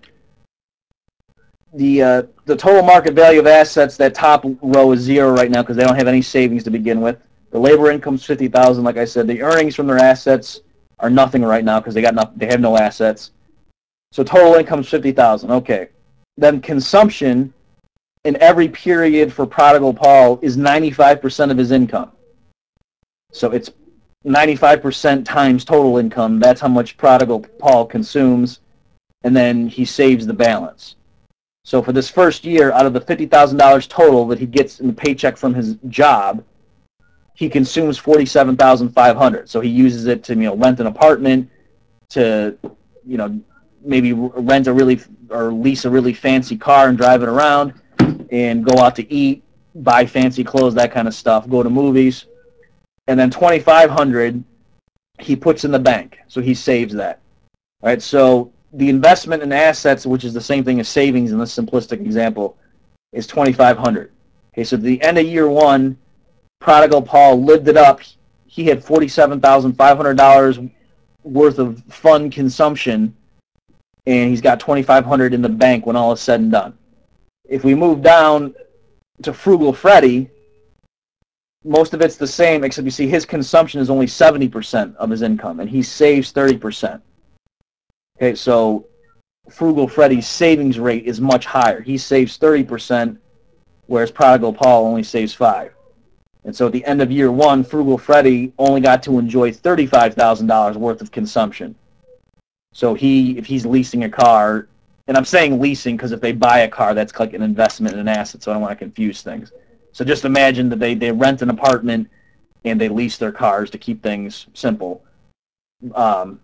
The uh, the total market value of assets, that top row is zero right now because they don't have any savings to begin with. The labor income is fifty thousand dollars, like I said. The earnings from their assets are nothing right now because they got no, they have no assets. So total income is fifty thousand dollars. Okay. Then consumption in every period for Prodigal Paul is ninety-five percent of his income. So it's ninety-five percent times total income. That's how much Prodigal Paul consumes, and then he saves the balance. So for this first year, out of the fifty thousand dollars total that he gets in the paycheck from his job, he consumes forty-seven thousand five hundred dollars. So he uses it to, you know, rent an apartment, to, you know, maybe rent a really or lease a really fancy car and drive it around, and go out to eat, buy fancy clothes, that kind of stuff, go to movies. And then twenty-five hundred dollars he puts in the bank, so he saves that. All right, so the investment in assets, which is the same thing as savings in this simplistic example, is twenty-five hundred dollars. Okay, so at the end of year one, Prodigal Paul lived it up. He had forty-seven thousand five hundred dollars worth of fun consumption, and he's got twenty-five hundred dollars in the bank when all is said and done. If we move down to Frugal Freddy, most of it's the same, except you see his consumption is only seventy percent of his income, and he saves thirty percent. Okay, so Frugal Freddy's savings rate is much higher. He saves thirty percent, whereas Prodigal Paul only saves five percent. And so at the end of year one, Frugal Freddy only got to enjoy thirty-five thousand dollars worth of consumption. So he, if he's leasing a car, and I'm saying leasing because if they buy a car, that's like an investment in an asset, so I don't want to confuse things. So just imagine that they, they rent an apartment and they lease their cars to keep things simple. Um,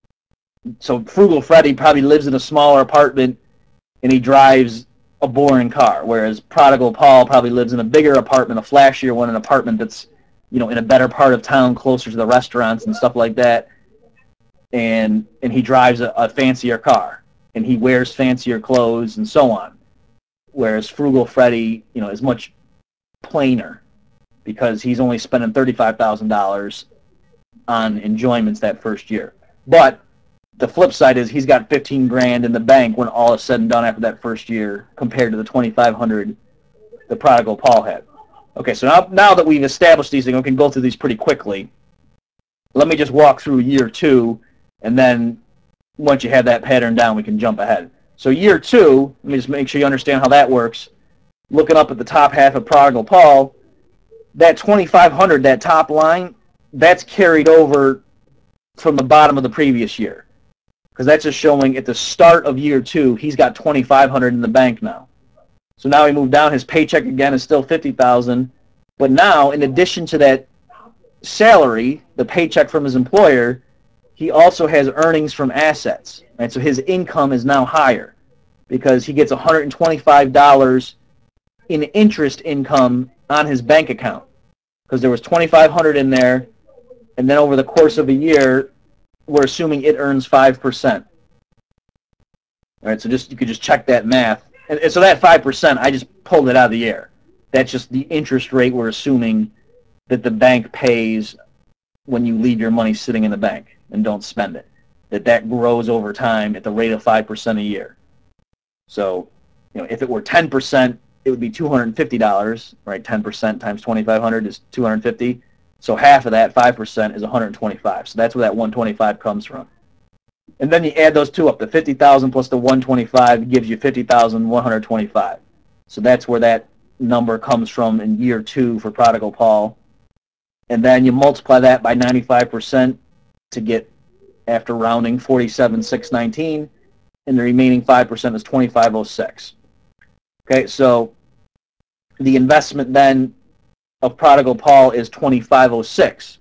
so Frugal Freddy probably lives in a smaller apartment and he drives a boring car, whereas Prodigal Paul probably lives in a bigger apartment, a flashier one, an apartment that's, you know, in a better part of town, closer to the restaurants and stuff like that, and and he drives a, a fancier car, and he wears fancier clothes and so on, whereas Frugal Freddy, you know, is much plainer because he's only spending thirty-five thousand dollars on enjoyments that first year. But the flip side is he's got fifteen grand in the bank when all is said and done after that first year, compared to the twenty-five hundred the Prodigal Paul had. Okay, so now now that we've established these things, we can go through these pretty quickly. Let me just walk through year two, and then once you have that pattern down, we can jump ahead. So year two, let me just make sure you understand how that works. Looking up at the top half of Prodigal Paul, that twenty-five hundred, that top line, that's carried over from the bottom of the previous year. Because that's just showing at the start of year two, he's got twenty-five hundred in the bank now. So now we move down, his paycheck again is still fifty thousand dollars. But now, in addition to that salary, the paycheck from his employer, he also has earnings from assets. Right? So his income is now higher because he gets one hundred twenty-five dollars in interest income on his bank account. Because there was twenty-five hundred dollars in there, and then over the course of a year, we're assuming it earns five percent. All right, so just you could just check that math. And, and so that five percent, I just pulled it out of the air. That's just the interest rate we're assuming that the bank pays when you leave your money sitting in the bank and don't spend it. That that grows over time at the rate of five percent a year. So, you know, if it were ten percent, it would be two hundred fifty dollars, right? ten percent times twenty-five hundred is two hundred fifty dollars. So half of that, five percent, is one hundred twenty-five. So that's where that one hundred twenty-five comes from. And then you add those two up. The fifty thousand plus the one hundred twenty-five gives you fifty thousand one hundred twenty-five. So that's where that number comes from in year two for Prodigal Paul. And then you multiply that by ninety-five percent to get, after rounding, forty-seven thousand six hundred nineteen. And the remaining five percent is twenty-five thousand six. Okay, so the investment then of Prodigal Paul is twenty-five thousand six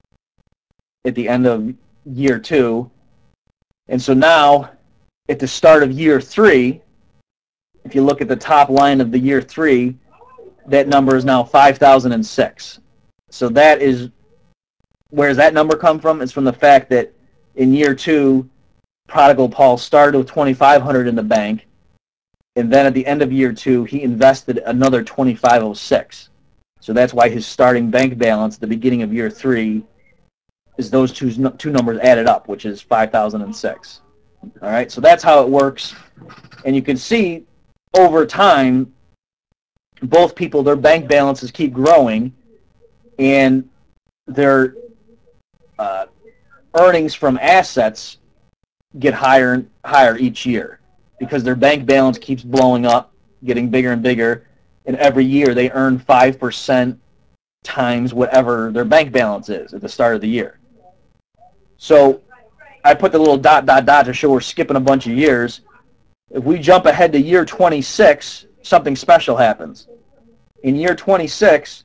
at the end of year two. And so now, at the start of year three, if you look at the top line of the year three, that number is now five thousand six. So that is, where does that number come from? It's from the fact that in year two, Prodigal Paul started with twenty-five hundred in the bank, and then at the end of year two, he invested another twenty-five thousand six. So that's why his starting bank balance at the beginning of year three is those two, two numbers added up, which is five thousand six. All right, so that's how it works. And you can see over time, both people, their bank balances keep growing, and their uh, earnings from assets get higher and higher each year because their bank balance keeps blowing up getting bigger and bigger, and every year they earn five percent times whatever their bank balance is at the start of the year. So I put the little dot, dot, dot to show we're skipping a bunch of years. If we jump ahead to year twenty-six, something special happens. In year twenty-six,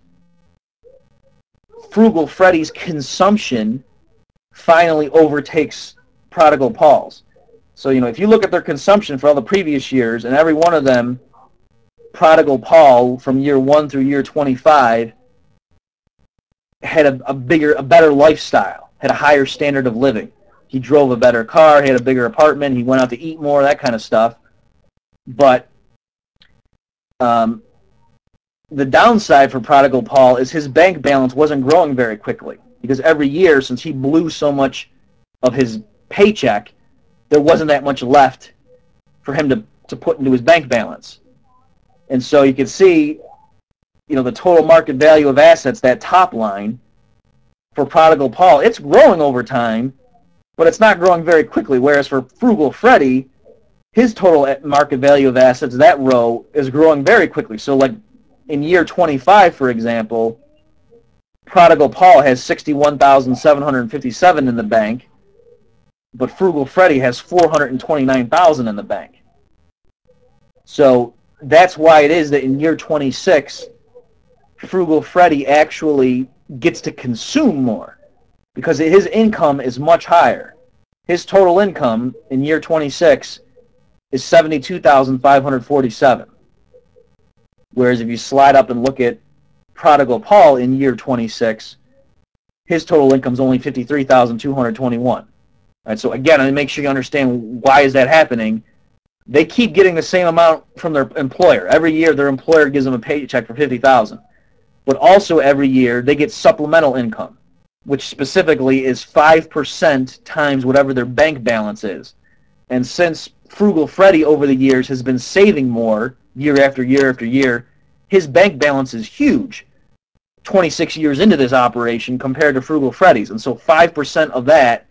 Frugal Freddy's consumption finally overtakes Prodigal Paul's. So, you know, if you look at their consumption for all the previous years, and every one of them, Prodigal Paul from year one through year twenty-five had a, a bigger, a better lifestyle, had a higher standard of living. He drove a better car, he had a bigger apartment, he went out to eat more, that kind of stuff. But um, the downside for Prodigal Paul is his bank balance wasn't growing very quickly, because every year, since he blew so much of his paycheck, there wasn't that much left for him to, to put into his bank balance. And so you can see, you know, the total market value of assets, that top line, for Prodigal Paul, it's growing over time, but it's not growing very quickly. Whereas for Frugal Freddy, his total market value of assets, that row, is growing very quickly. So like in year twenty-five, for example, Prodigal Paul has sixty-one thousand seven hundred fifty-seven in the bank, but Frugal Freddy has four hundred twenty-nine thousand in the bank. So that's why it is that in year twenty-six, Frugal Freddy actually gets to consume more, because his income is much higher. His total income in year twenty-six is seventy-two thousand five hundred forty-seven. Whereas if you slide up and look at Prodigal Paul in year twenty-six, his total income is only fifty-three thousand two hundred twenty-one. All right, so again, I make sure you understand why is that happening. They keep getting the same amount from their employer. Every year their employer gives them a paycheck for fifty thousand dollars. But also every year they get supplemental income, which specifically is five percent times whatever their bank balance is. And since Frugal Freddy over the years has been saving more year after year after year, his bank balance is huge twenty-six years into this operation compared to Frugal Freddy's. And so five percent of that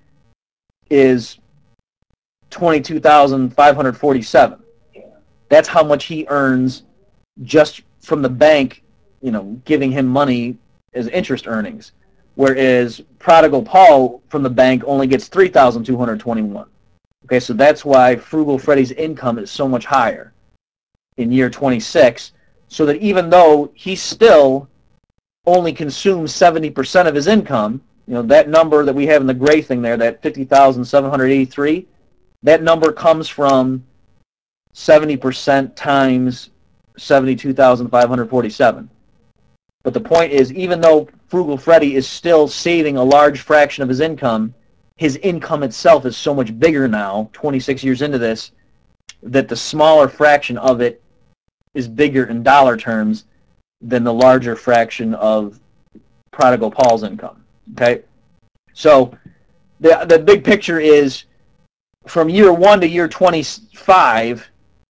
is twenty-two thousand five hundred forty-seven. That's how much he earns just from the bank, you know, giving him money as interest earnings. Whereas Prodigal Paul from the bank only gets three thousand two hundred twenty-one. Okay, so that's why Frugal Freddy's income is so much higher in year twenty-six, so that even though he still only consumes seventy percent of his income, you know, that number that we have in the gray thing there, that fifty thousand seven hundred eighty-three, that number comes from seventy percent times seventy-two thousand five hundred forty-seven. But the point is, even though Frugal Freddy is still saving a large fraction of his income, his income itself is so much bigger now, twenty-six years into this, that the smaller fraction of it is bigger in dollar terms than the larger fraction of Prodigal Paul's income. Okay? So the the big picture is, from year one to year twenty-five,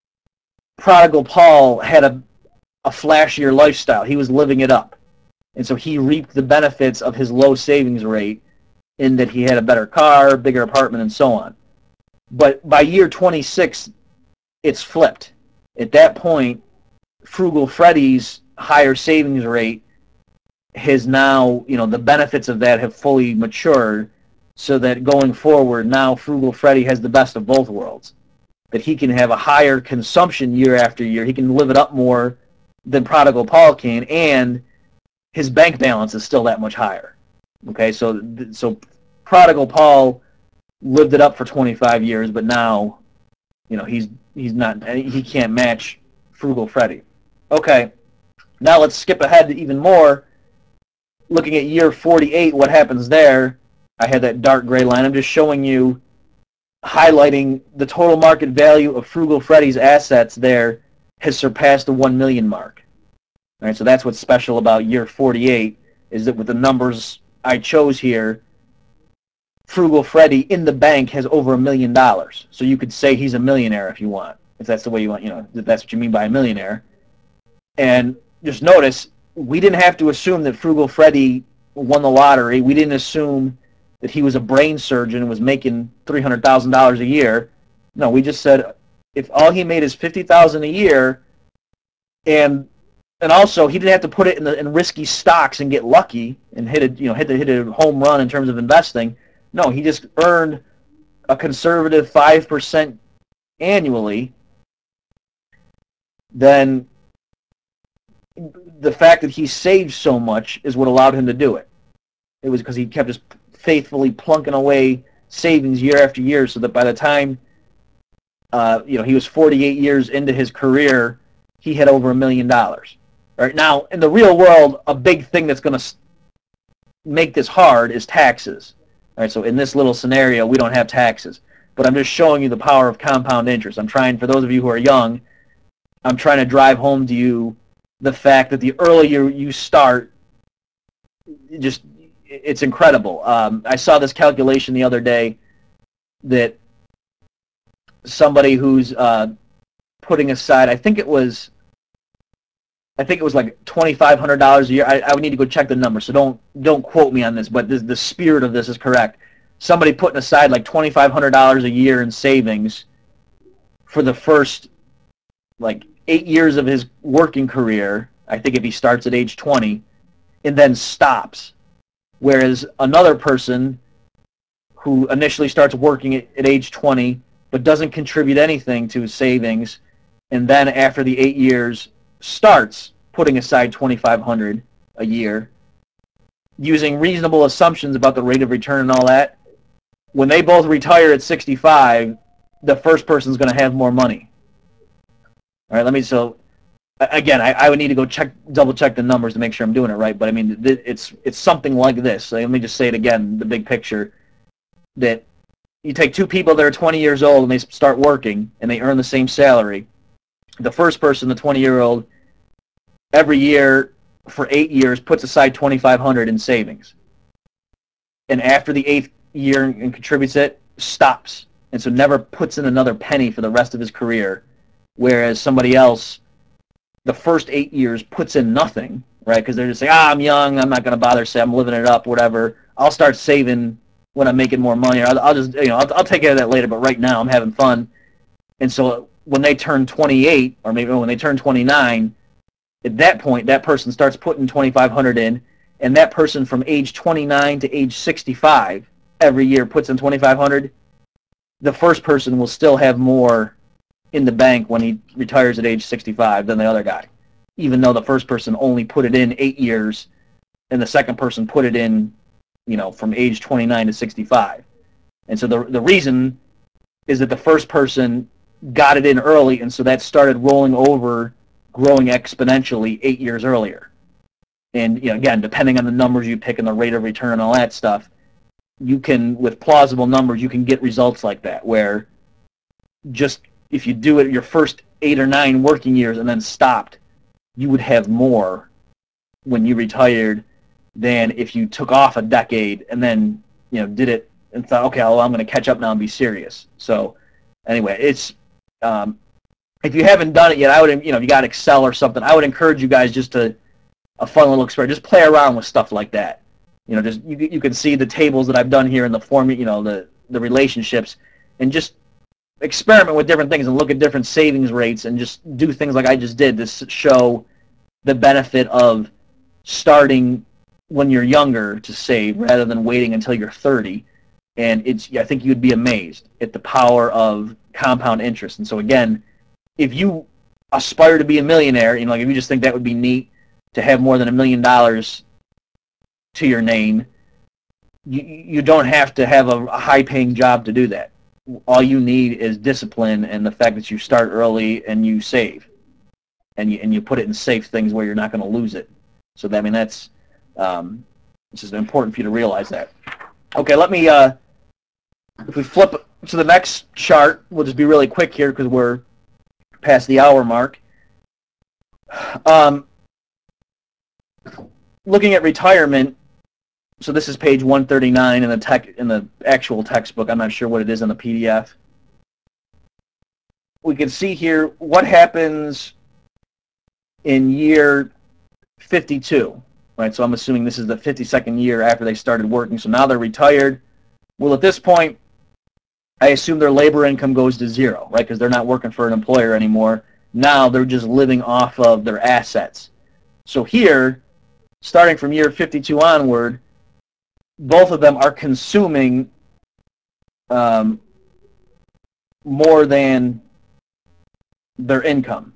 Prodigal Paul had a, a flashier lifestyle. He was living it up. And so he reaped the benefits of his low savings rate in that he had a better car, bigger apartment, and so on. But by year twenty-six, it's flipped. At that point, Frugal Freddy's higher savings rate has now, you know, the benefits of that have fully matured, so that going forward, now Frugal Freddy has the best of both worlds. That he can have a higher consumption year after year. He can live it up more than Prodigal Paul can, and his bank balance is still that much higher. Okay, so so Prodigal Paul lived it up for twenty-five years, but now, you know, he's he's not he can't match Frugal Freddy. Okay, now let's skip ahead to even more. Looking at year forty-eight, what happens there? I had that dark gray line. I'm just showing you, highlighting the total market value of Frugal Freddy's assets there has surpassed the one million mark. All right, so that's what's special about year forty-eight, is that with the numbers I chose here, Frugal Freddy in the bank has over a million dollars. So you could say he's a millionaire if you want, if that's the way you want, you know, if that's what you mean by a millionaire. And just notice, we didn't have to assume that Frugal Freddy won the lottery. We didn't assume that he was a brain surgeon and was making three hundred thousand dollars a year. No, we just said if all he made is fifty thousand dollars a year, and and also he didn't have to put it in the in risky stocks and get lucky and hit a you know hit the hit a home run in terms of investing. No, he just earned a conservative five percent annually. Then the fact that he saved so much is what allowed him to do it. It was because he kept just faithfully plunking away savings year after year, so that by the time uh, you know he was forty-eight years into his career, he had over a million dollars. Right now, in the real world, a big thing that's going to make this hard is taxes. All right, so in this little scenario, we don't have taxes, but I'm just showing you the power of compound interest. I'm trying, for those of you who are young, I'm trying to drive home to you the fact that the earlier you start, just it's incredible. Um, I saw this calculation the other day that somebody who's uh, putting aside, I think it was, I think it was like twenty-five hundred dollars a year. I, I would need to go check the number, so don't don't quote me on this, but this, the spirit of this is correct. Somebody putting aside like twenty-five hundred dollars a year in savings for the first like eight years of his working career, I think if he starts at age twenty, and then stops. Whereas another person who initially starts working at, at age twenty but doesn't contribute anything to his savings, and then after the eight years starts putting aside twenty-five hundred dollars a year, using reasonable assumptions about the rate of return and all that, when they both retire at sixty-five, the first person's going to have more money. All right, let me, so, again, I, I would need to go check, double check the numbers to make sure I'm doing it right, but I mean, it's it's something like this. Let me just say it again, the big picture, that you take two people that are twenty years old and they start working and they earn the same salary. The first person, the twenty-year-old, every year for eight years puts aside twenty-five hundred dollars in savings. And after the eighth year and contributes it, stops. And so never puts in another penny for the rest of his career. Whereas somebody else, the first eight years puts in nothing, right? Because they're just saying, ah, I'm young, I'm not going to bother, say I'm living it up, whatever. I'll start saving when I'm making more money. Or I'll, I'll just, you know, I'll, I'll take care of that later, but right now I'm having fun. And so when they turn twenty-eight, or maybe when they turn twenty-nine, at that point, that person starts putting twenty-five hundred in, and that person from age twenty-nine to age sixty-five every year puts in twenty-five hundred. The first person will still have more in the bank when he retires at age sixty-five than the other guy, even though the first person only put it in eight years, and the second person put it in, you know, from age twenty-nine to sixty-five. And so the the reason is that the first person got it in early, and so that started rolling over, growing exponentially eight years earlier. And, you know, again, depending on the numbers you pick and the rate of return and all that stuff, you can, with plausible numbers, you can get results like that, where just if you do it your first eight or nine working years and then stopped, you would have more when you retired than if you took off a decade and then, you know, did it and thought, okay, well, I'm going to catch up now and be serious. So anyway, it's um, if you haven't done it yet, I would, you know, if you got Excel or something, I would encourage you guys just to a fun little experiment. Just play around with stuff like that. You know, just you you can see the tables that I've done here in the form, you know, the the relationships, and just experiment with different things and look at different savings rates and just do things like I just did to show the benefit of starting when you're younger to save rather than waiting until you're thirty. And it's, I think you'd be amazed at the power of compound interest. And so again, if you aspire to be a millionaire, you know, like if you just think that would be neat to have more than a million dollars to your name, you you don't have to have a, a high-paying job to do that. All you need is discipline and the fact that you start early and you save, and you and you put it in safe things where you're not going to lose it. So that, I mean, that's um, it's just important for you to realize that. Okay, let me. Uh, if we flip to the next chart, we'll just be really quick here because we're past the hour mark. Um, looking at retirement. So this is page one thirty-nine in the tech in the actual textbook. I'm not sure what it is in the P D F. We can see here what happens in year fifty-two, right? So I'm assuming this is the fifty-second year after they started working. So now they're retired. Well, at this point, I assume their labor income goes to zero, right? Because they're not working for an employer anymore. Now they're just living off of their assets. So here, starting from year fifty-two onward, both of them are consuming um, more than their income,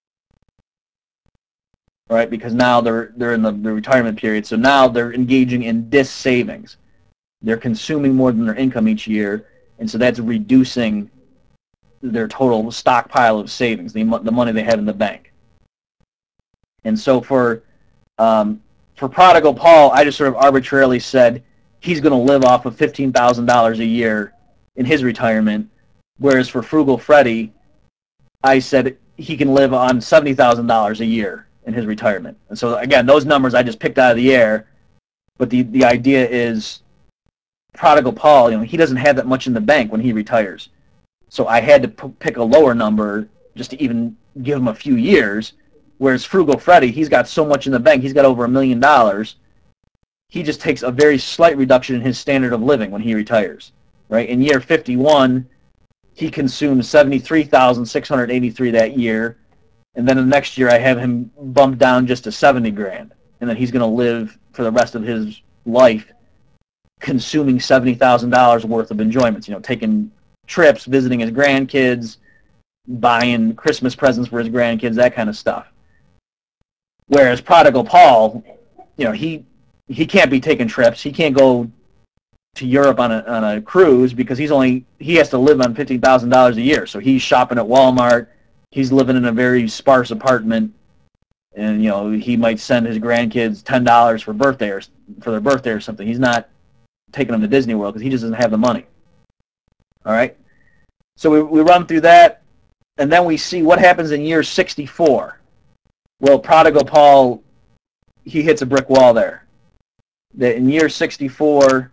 right? Because now they're they're in the, the retirement period, so now they're engaging in dis savings. They're consuming more than their income each year, and so that's reducing their total stockpile of savings, the the money they have in the bank. And so for um, for Prodigal Paul, I just sort of arbitrarily said he's going to live off of fifteen thousand dollars a year in his retirement, whereas for Frugal Freddie, I said he can live on seventy thousand dollars a year in his retirement. And so, again, those numbers I just picked out of the air, but the, the idea is Prodigal Paul, you know, he doesn't have that much in the bank when he retires. So I had to p- pick a lower number just to even give him a few years, whereas Frugal Freddie, he's got so much in the bank, he's got over a million dollars. He just takes a very slight reduction in his standard of living when he retires, right? In year fifty-one, he consumes seventy-three thousand six hundred eighty-three that year, and then the next year I have him bumped down just to seventy grand, and then he's going to live for the rest of his life consuming seventy thousand dollars worth of enjoyments, you know, taking trips, visiting his grandkids, buying Christmas presents for his grandkids, that kind of stuff. Whereas Prodigal Paul, you know, he he can't be taking trips. He can't go to Europe on a on a cruise because he's only he has to live on fifteen thousand dollars a year. So he's shopping at Walmart. He's living in a very sparse apartment, and you know he might send his grandkids ten dollars for birthday or for their birthday or something. He's not taking them to Disney World because he just doesn't have the money. All right. So we we run through that, and then we see what happens in year sixty-four. Well, Prodigal Paul, he hits a brick wall there. That in year sixty-four,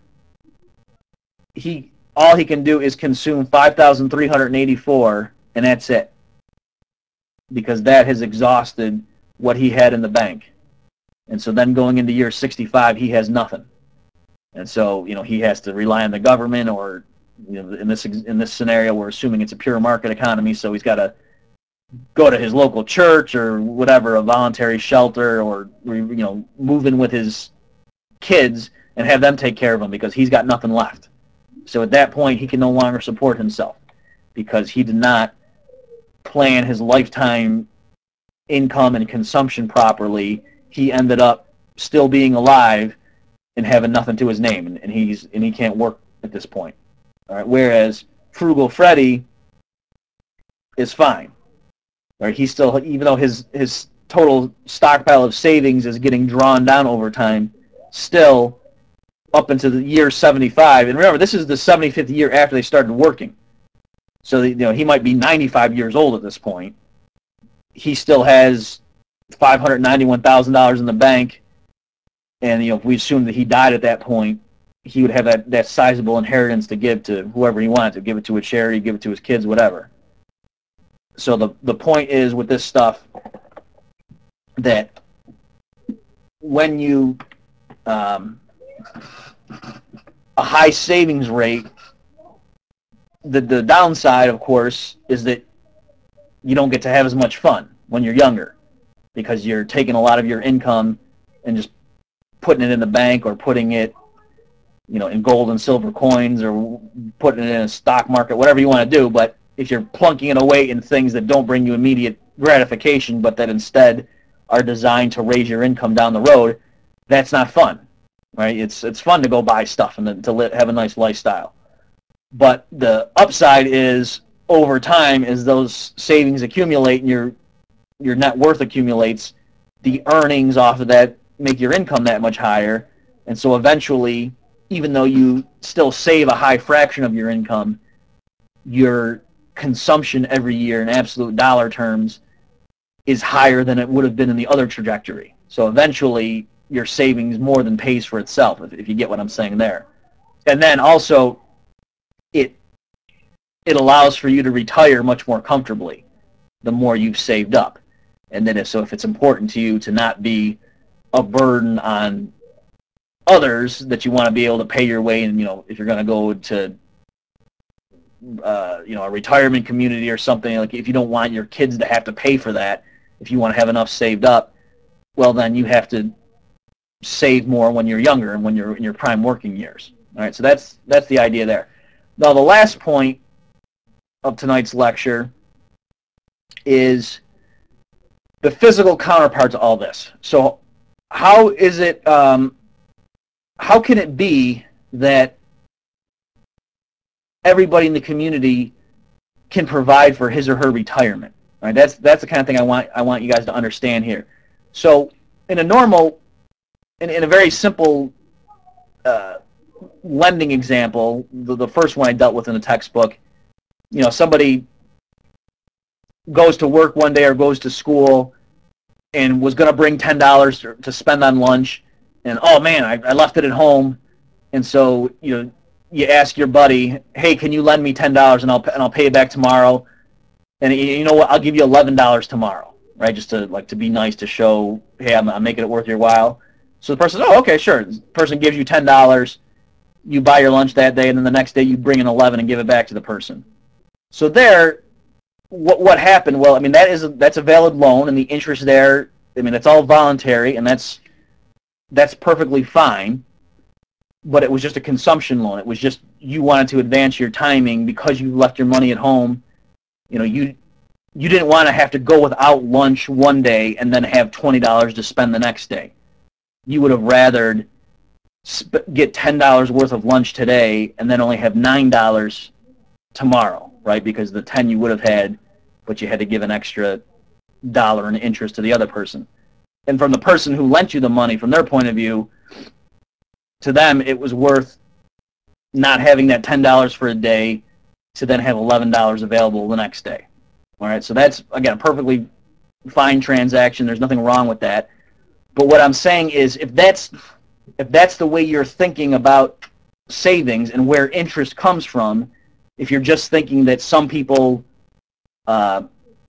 he all he can do is consume five thousand three hundred eighty-four, and that's it, because that has exhausted what he had in the bank. And so then going into year sixty-five, he has nothing, and so you know he has to rely on the government, or you know in this in this scenario, we're assuming it's a pure market economy, so he's got to go to his local church or whatever, a voluntary shelter, or you know move in with his kids and have them take care of him because he's got nothing left. So at that point, he can no longer support himself because he did not plan his lifetime income and consumption properly. He ended up still being alive and having nothing to his name, and, and he's and he can't work at this point. All right. Whereas Frugal Freddie is fine. All right. He's still, even though his his total stockpile of savings is getting drawn down over time, still up into the year seventy-five. And remember, this is the seventy-fifth year after they started working. So you know he might be ninety-five years old at this point. He still has five hundred ninety-one thousand dollars in the bank, and you know if we assume that he died at that point, he would have that, that sizable inheritance to give to whoever he wanted to. Give it to a charity, give it to his kids, whatever. So the the point is with this stuff that when you um, a high savings rate, the the downside, of course, is that you don't get to have as much fun when you're younger because you're taking a lot of your income and just putting it in the bank or putting it, you know, in gold and silver coins or putting it in a stock market, whatever you want to do. But if you're plunking it away in things that don't bring you immediate gratification, but that instead are designed to raise your income down the road, that's not fun, right? It's it's fun to go buy stuff and to live, have a nice lifestyle. But the upside is over time, as those savings accumulate and your your net worth accumulates, the earnings off of that make your income that much higher. And so eventually, even though you still save a high fraction of your income, your consumption every year in absolute dollar terms is higher than it would have been in the other trajectory. So eventually, your savings more than pays for itself, if, if you get what I'm saying there. And then also, it it allows for you to retire much more comfortably the more you've saved up. And then if, so if it's important to you to not be a burden on others, that you want to be able to pay your way, and you know if you're going to go to uh, you know, a retirement community or something, like if you don't want your kids to have to pay for that, if you want to have enough saved up, well, then you have to save more when you're younger and when you're in your prime working years. All right, so that's that's the idea there. Now, the last point of tonight's lecture is the physical counterpart to all this. So how is it, um, how can it be that everybody in the community can provide for his or her retirement? All right, that's that's the kind of thing I want I want you guys to understand here. So in a normal, in, in a very simple uh, lending example, the, the first one I dealt with in the textbook, you know, somebody goes to work one day or goes to school and was going to bring ten dollars to, to spend on lunch, and oh man, I, I left it at home, and so you know you ask your buddy, hey, can you lend me ten dollars and I'll and I'll pay it back tomorrow, and you know what, I'll give you eleven dollars tomorrow, right? Just to like to be nice, to show, hey, I'm, I'm making it worth your while. So the person says, oh, okay, sure. The person gives you ten dollars, you buy your lunch that day, and then the next day you bring in eleven and give it back to the person. So there, what what happened? Well, I mean that is a, that's a valid loan, and the interest there, I mean it's all voluntary, and that's that's perfectly fine. But it was just a consumption loan. It was just you wanted to advance your timing because you left your money at home. You know, you you didn't want to have to go without lunch one day and then have twenty dollars to spend the next day. You would have rathered sp- get ten dollars worth of lunch today and then only have nine dollars tomorrow, right? Because the ten you would have had, but you had to give an extra dollar in interest to the other person. And from the person who lent you the money, from their point of view, to them it was worth not having that ten dollars for a day to then have eleven dollars available the next day. All right, so that's, again, a perfectly fine transaction. There's nothing wrong with that. But what I'm saying is if that's if that's the way you're thinking about savings and where interest comes from, if you're just thinking that some people uh,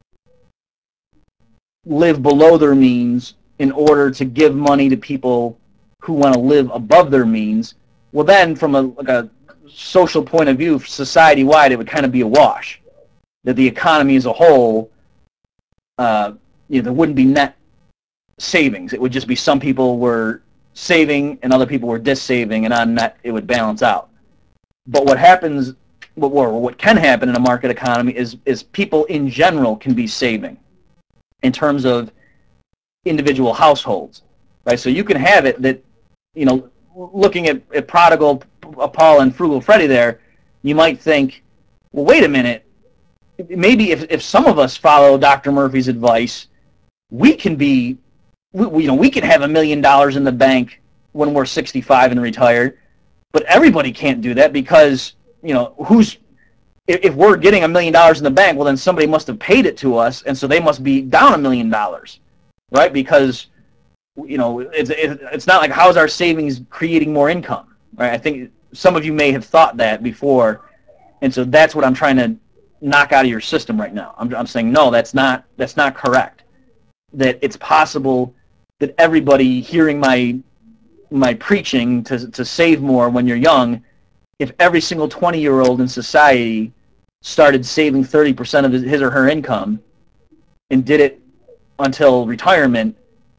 live below their means in order to give money to people who want to live above their means, well then from a, like a social point of view, society-wide, it would kind of be a wash. That the economy as a whole, uh, you know, there wouldn't be net savings. It would just be some people were saving and other people were dissaving, and on net it would balance out. But what happens, what, what can happen in a market economy is, is people in general can be saving in terms of individual households, right? So you can have it that, you know, looking at, at Prodigal Paul and Frugal Freddy there, you might think, well, wait a minute, maybe if, if some of us follow Doctor Murphy's advice, we can be, we, you know, we can have a million dollars in the bank when we're sixty-five and retired, but everybody can't do that because, you know, who's, if, if we're getting a million dollars in the bank, well then somebody must have paid it to us, and so they must be down a million dollars, right? Because, you know, it's it's not like how's our savings creating more income, right? I think some of you may have thought that before, and so that's what I'm trying to knock out of your system right now. I'm I'm saying no, that's not that's not correct. That it's possible that everybody hearing my my preaching to to save more when you're young, if every single twenty-year-old in society started saving thirty percent of his, his or her income and did it until retirement,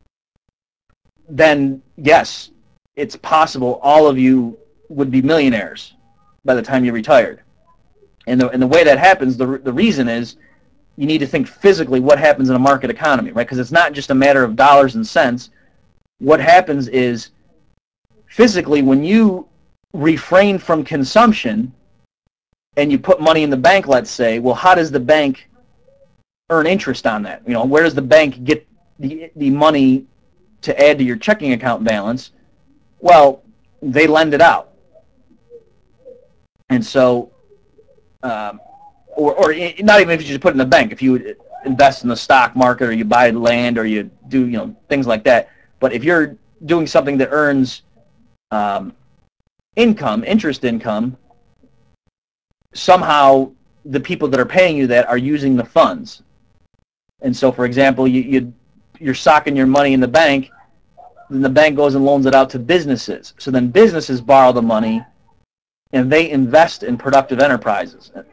then yes, it's possible all of you would be millionaires by the time you retired. And the and the way that happens, the the reason is you need to think physically what happens in a market economy, right? Because it's not just a matter of dollars and cents. What happens is physically when you refrain from consumption and you put money in the bank, let's say, well, how does the bank earn interest on that? You know, where does the bank get the the money to add to your checking account balance? Well, they lend it out. And so, um, or, or not even if you just put it in the bank, if you invest in the stock market or you buy land or you do, you know, things like that. But if you're doing something that earns um, income, interest income, somehow the people that are paying you that are using the funds. And so, for example, you, you, you're socking your money in the bank, then the bank goes and loans it out to businesses. So then businesses borrow the money, and they invest in productive enterprises.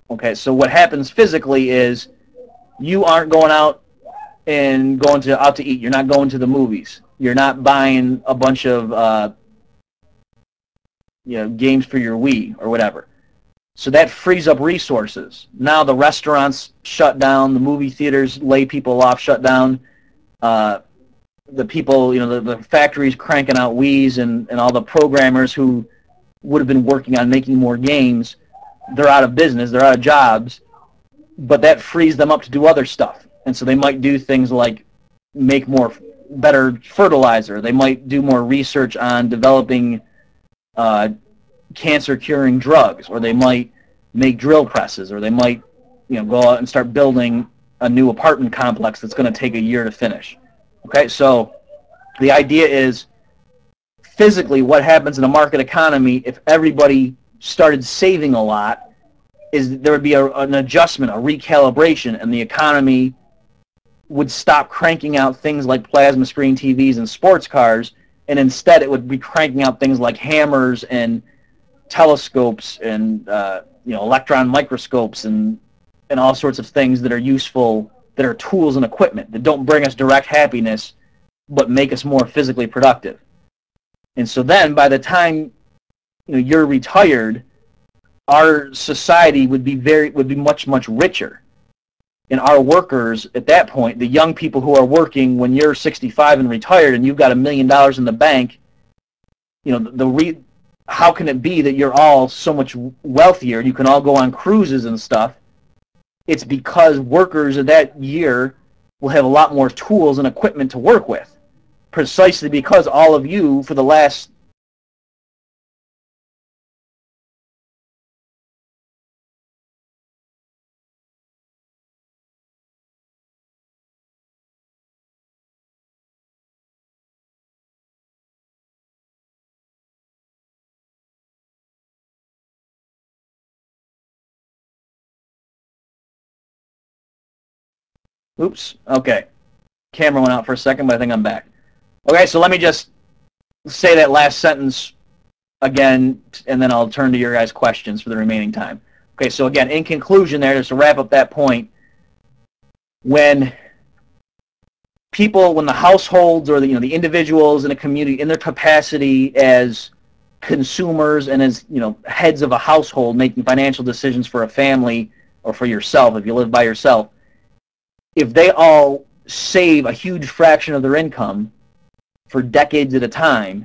Okay, so what happens physically is you aren't going out and going to out to eat. You're not going to the movies. You're not buying a bunch of uh, you know games for your Wii or whatever. So that frees up resources. Now the restaurants shut down, the movie theaters lay people off, shut down. Uh, the people, you know, the, the factories cranking out Wii's and, and all the programmers who would have been working on making more games, they're out of business, they're out of jobs, but that frees them up to do other stuff. And so they might do things like make more better fertilizer. They might do more research on developing uh, cancer-curing drugs, or they might make drill presses, or they might, you know, go out and start building a new apartment complex that's going to take a year to finish. Okay, so the idea is physically what happens in a market economy if everybody started saving a lot is there would be a, an adjustment, a recalibration, and the economy would stop cranking out things like plasma screen T Vs and sports cars, and instead it would be cranking out things like hammers and telescopes and uh, you know electron microscopes and and all sorts of things that are useful, that are tools and equipment that don't bring us direct happiness but make us more physically productive. And so then by the time you know you're retired, our society would be very would be much much richer. And our workers at that point, the young people who are working when you're sixty-five and retired and you've got a million dollars in the bank, you know, the, the re, how can it be that you're all so much wealthier? You can all go on cruises and stuff. It's because workers of that year will have a lot more tools and equipment to work with, precisely because all of you for the last oops, okay. Camera went out for a second, but I think I'm back. Okay, so let me just say that last sentence again, and then I'll turn to your guys' questions for the remaining time. Okay, so again, in conclusion there, just to wrap up that point, when people, when the households or the, you know, the individuals in a community, in their capacity as consumers and as, you know, heads of a household making financial decisions for a family or for yourself, if you live by yourself, if they all save a huge fraction of their income for decades at a time,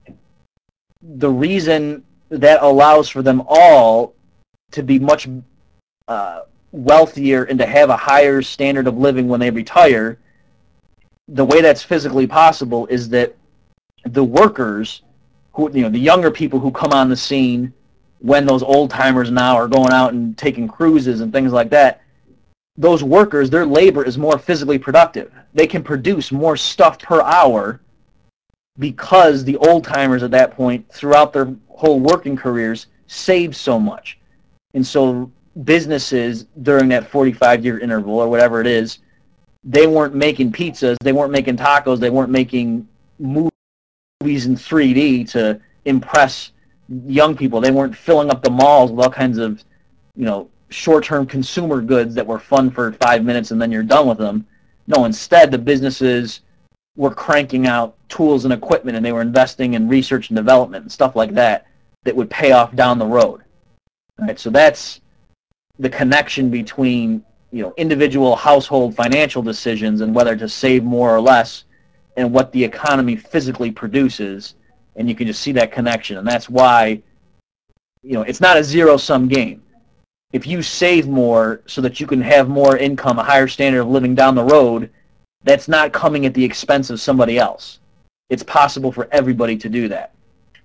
the reason that allows for them all to be much uh, wealthier and to have a higher standard of living when they retire, the way that's physically possible is that the workers, who you know, the younger people who come on the scene when those old timers now are going out and taking cruises and things like that, those workers, their labor is more physically productive. They can produce more stuff per hour because the old timers at that point, throughout their whole working careers, saved so much. And so businesses during that forty-five year interval or whatever it is, they weren't making pizzas, they weren't making tacos, they weren't making movies in three D to impress young people. They weren't filling up the malls with all kinds of, you know, short-term consumer goods that were fun for five minutes and then you're done with them. No, instead the businesses were cranking out tools and equipment, and they were investing in research and development and stuff like that that would pay off down the road. All right, so that's the connection between, you know, individual household financial decisions and whether to save more or less and what the economy physically produces, and you can just see that connection. And that's why, you know, it's not a zero-sum game. If you save more so that you can have more income, a higher standard of living down the road, that's not coming at the expense of somebody else. It's possible for everybody to do that.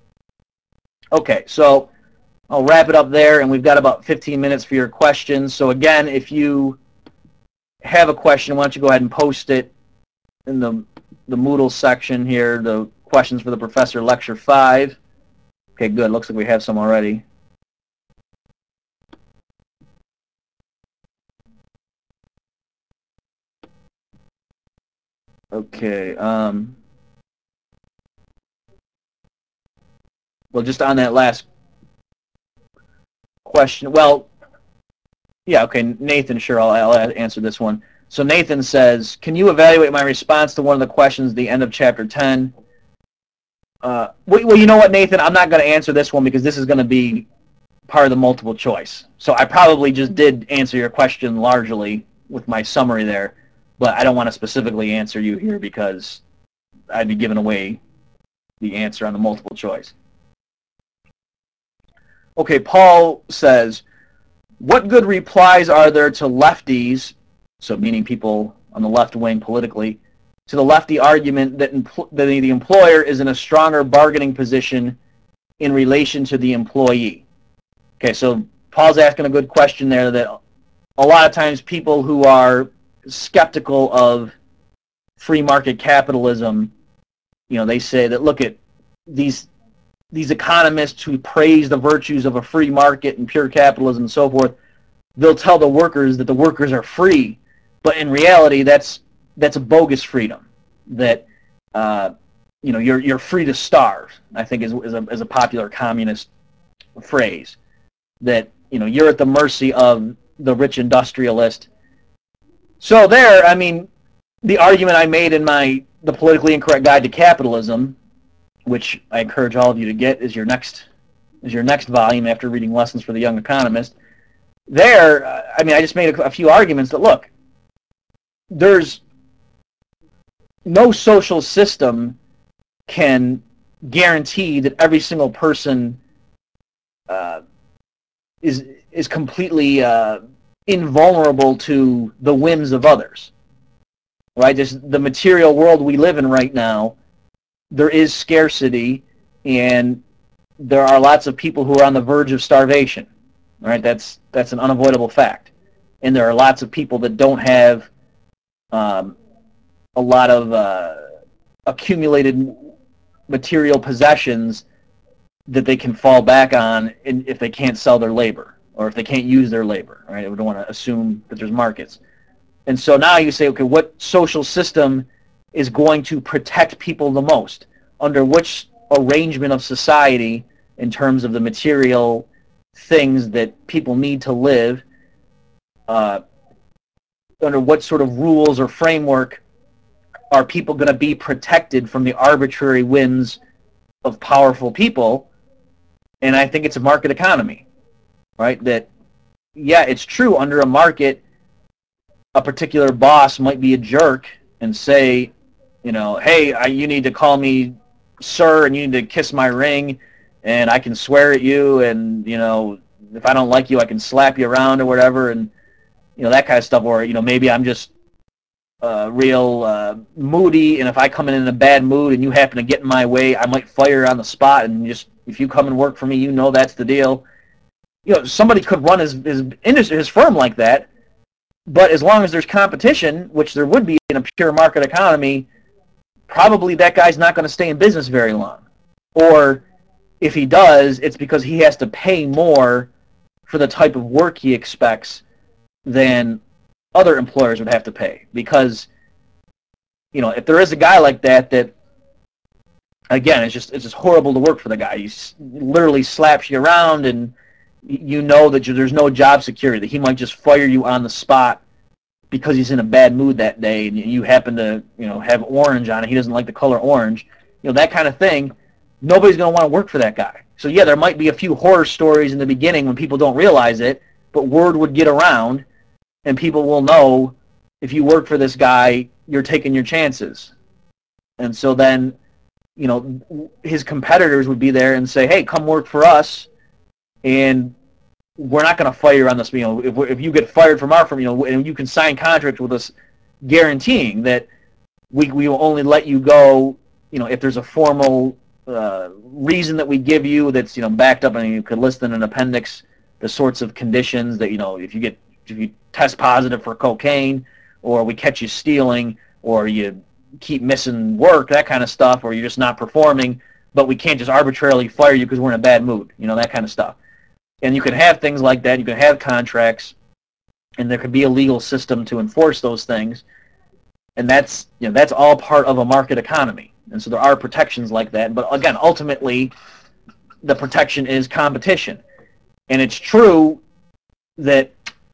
Okay, so I'll wrap it up there, and we've got about fifteen minutes for your questions. So again, if you have a question, why don't you go ahead and post it in the, the Moodle section here, the questions for the professor, lecture five. Okay, good. Looks like we have some already. Okay. Um, well, just on that last question, well, Yeah, okay, Nathan, sure, I'll, I'll answer this one. So Nathan says, can you evaluate my response to one of the questions at the end of chapter ten? Uh, well, you know what, Nathan? I'm not going to answer this one because this is going to be part of the multiple choice. So I probably just did answer your question largely with my summary there, but I don't want to specifically answer you here because I'd be giving away the answer on the multiple choice. Okay, Paul says, what good replies are there to lefties, so meaning people on the left wing politically, to the lefty argument that, empl- that the employer is in a stronger bargaining position in relation to the employee? Okay, so Paul's asking a good question there, that a lot of times people who are skeptical of free market capitalism, you know, they say that, look at these these economists who praise the virtues of a free market and pure capitalism and so forth, they'll tell the workers that the workers are free, but in reality, that's that's a bogus freedom. That uh, you know, you're you're free to starve, I think is is a, is a popular communist phrase. That, you know, you're at the mercy of the rich industrialist. So there, I mean, the argument I made in my The Politically Incorrect Guide to Capitalism, which I encourage all of you to get is your next is your next volume after reading Lessons for the Young Economist. There, I mean, I just made a, a few arguments that, look, there's no social system can guarantee that every single person uh, is is completely uh, invulnerable to the whims of others. Right? Just the material world we live in right now, there is scarcity, and there are lots of people who are on the verge of starvation. Right? That's that's an unavoidable fact. And there are lots of people that don't have um, a lot of uh, accumulated material possessions that they can fall back on in, if they can't sell their labor or if they can't use their labor. Right? We don't want to assume that there's markets. And so now you say, okay, what social system is going to protect people the most? Under which arrangement of society, in terms of the material things that people need to live, uh, under what sort of rules or framework are people going to be protected from the arbitrary whims of powerful people? And I think it's a market economy, right? That, yeah, it's true, under a market, a particular boss might be a jerk and say, you know, hey, I, you need to call me sir, and you need to kiss my ring, and I can swear at you, and, you know, if I don't like you, I can slap you around or whatever, and, you know, that kind of stuff. Or, you know, maybe I'm just uh, real uh, moody, and if I come in in a bad mood and you happen to get in my way, I might fire on the spot, and just, if you come and work for me, you know that's the deal. You know, somebody could run his his industry, his firm like that. But as long as there's competition, which there would be in a pure market economy, probably that guy's not going to stay in business very long. Or if he does, it's because he has to pay more for the type of work he expects than other employers would have to pay. Because, you know, if there is a guy like that, that, again, it's just it's just horrible to work for the guy. He literally slaps you around, and you know that there's no job security, that he might just fire you on the spot because he's in a bad mood that day, and you happen to, you know, have orange on it. He doesn't like the color orange. You know, that kind of thing. Nobody's going to want to work for that guy. So, yeah, there might be a few horror stories in the beginning when people don't realize it, but word would get around, and people will know, if you work for this guy, you're taking your chances. And so then, you know, his competitors would be there and say, hey, come work for us, and we're not going to fire you on this. You know, if, if you get fired from our firm, you know, and you can sign contracts with us guaranteeing that we we will only let you go, you know, if there's a formal uh, reason that we give you that's, you know, backed up, and you could list in an appendix the sorts of conditions that, you know, if you get if you test positive for cocaine, or we catch you stealing, or you keep missing work, that kind of stuff, or you're just not performing, but we can't just arbitrarily fire you because we're in a bad mood, you know, that kind of stuff. And you can have things like that. You can have contracts, and there could be a legal system to enforce those things. And that's, you know, that's all part of a market economy. And so there are protections like that. But again, ultimately, the protection is competition. And it's true that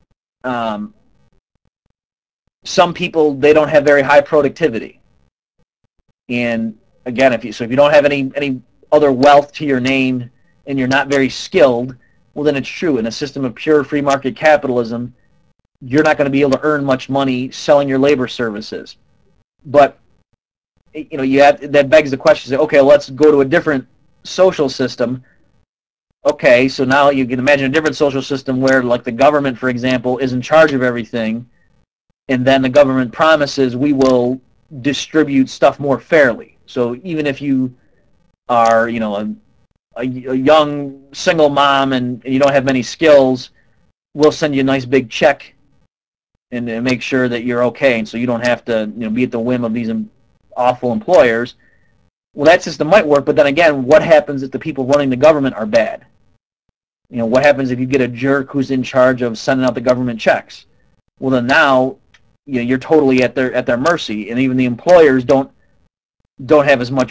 um, some people, they don't have very high productivity. And again, if you so if you don't have any any other wealth to your name and you're not very skilled, well, then it's true. In a system of pure free market capitalism, you're not going to be able to earn much money selling your labor services. But you know, you have, that begs the question: say, okay, let's go to a different social system. Okay, so now you can imagine a different social system where, like, the government, for example, is in charge of everything, and then the government promises we will distribute stuff more fairly. So even if you are, you know, a, a, a young single mom and, and you don't have many skills, we'll send you a nice big check and, and make sure that you're okay, and so you don't have to, you know, be at the whim of these awful employers. Well, that system might work, but then again, what happens if the people running the government are bad? You know, what happens if you get a jerk who's in charge of sending out the government checks? Well, then now, you know, you're totally at their at their mercy, and even the employers don't don't have as much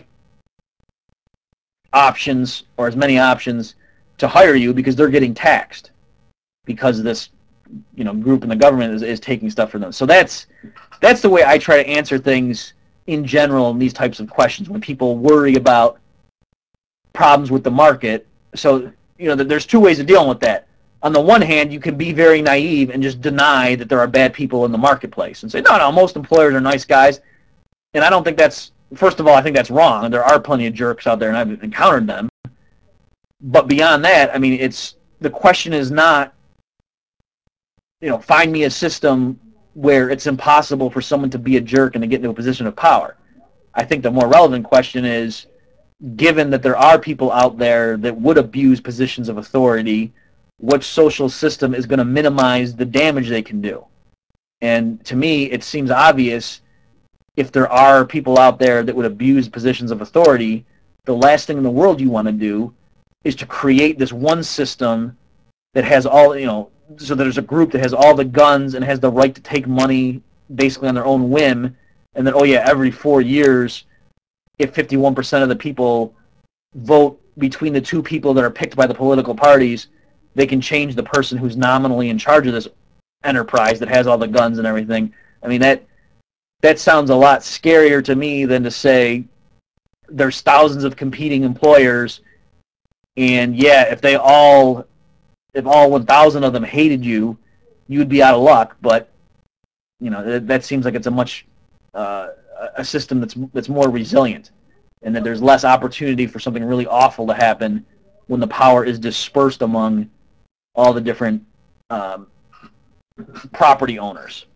options or as many options to hire you because they're getting taxed because this, you know, group in the government is, is taking stuff from them. So that's that's the way I try to answer things in general in these types of questions when people worry about problems with the market. So, you know, there's two ways of dealing with that. On the one hand, you can be very naive and just deny that there are bad people in the marketplace and say, no, no, most employers are nice guys. And I don't think that's, first of all, I think that's wrong. There are plenty of jerks out there, and I've encountered them. But beyond that, I mean, it's, the question is not, you know, find me a system where it's impossible for someone to be a jerk and to get into a position of power. I think the more relevant question is, given that there are people out there that would abuse positions of authority, which social system is going to minimize the damage they can do? And to me, it seems obvious, if there are people out there that would abuse positions of authority, the last thing in the world you want to do is to create this one system that has all, you know, so there's a group that has all the guns and has the right to take money basically on their own whim, and then, oh yeah, every four years, if fifty-one percent of the people vote between the two people that are picked by the political parties, they can change the person who's nominally in charge of this enterprise that has all the guns and everything. I mean, that that sounds a lot scarier to me than to say there's thousands of competing employers, and yeah, if they all, if all one thousand of them hated you, you would be out of luck. But you know, that, that seems like it's a much uh, a system that's that's more resilient, and that there's less opportunity for something really awful to happen when the power is dispersed among all the different um, property owners.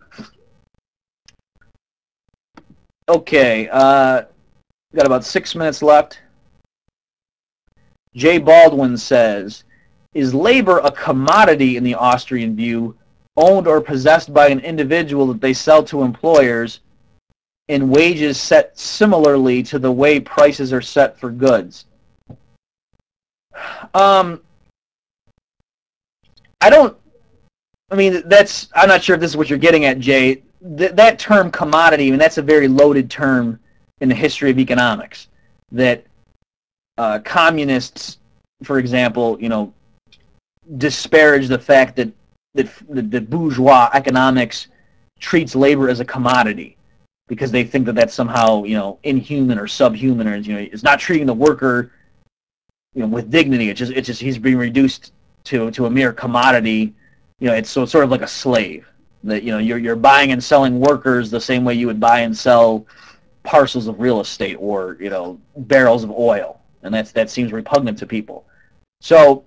Okay, uh, got about six minutes left. Jay Baldwin says, is labor a commodity in the Austrian view, owned or possessed by an individual that they sell to employers, and wages set similarly to the way prices are set for goods? Um, I don't, I mean, that's, I'm not sure if this is what you're getting at, Jay. Th- that term commodity, I mean, that's a very loaded term in the history of economics. That uh, communists, for example, you know, disparage the fact that, that the bourgeois economics treats labor as a commodity, because they think that that's somehow, you know, inhuman or subhuman, or, you know, it's not treating the worker, you know, with dignity. It's just, it's just he's being reduced to to a mere commodity. You know, it's so it's sort of like a slave. That, you know, you're you're buying and selling workers the same way you would buy and sell parcels of real estate, or, you know, barrels of oil, and that's that seems repugnant to people. So,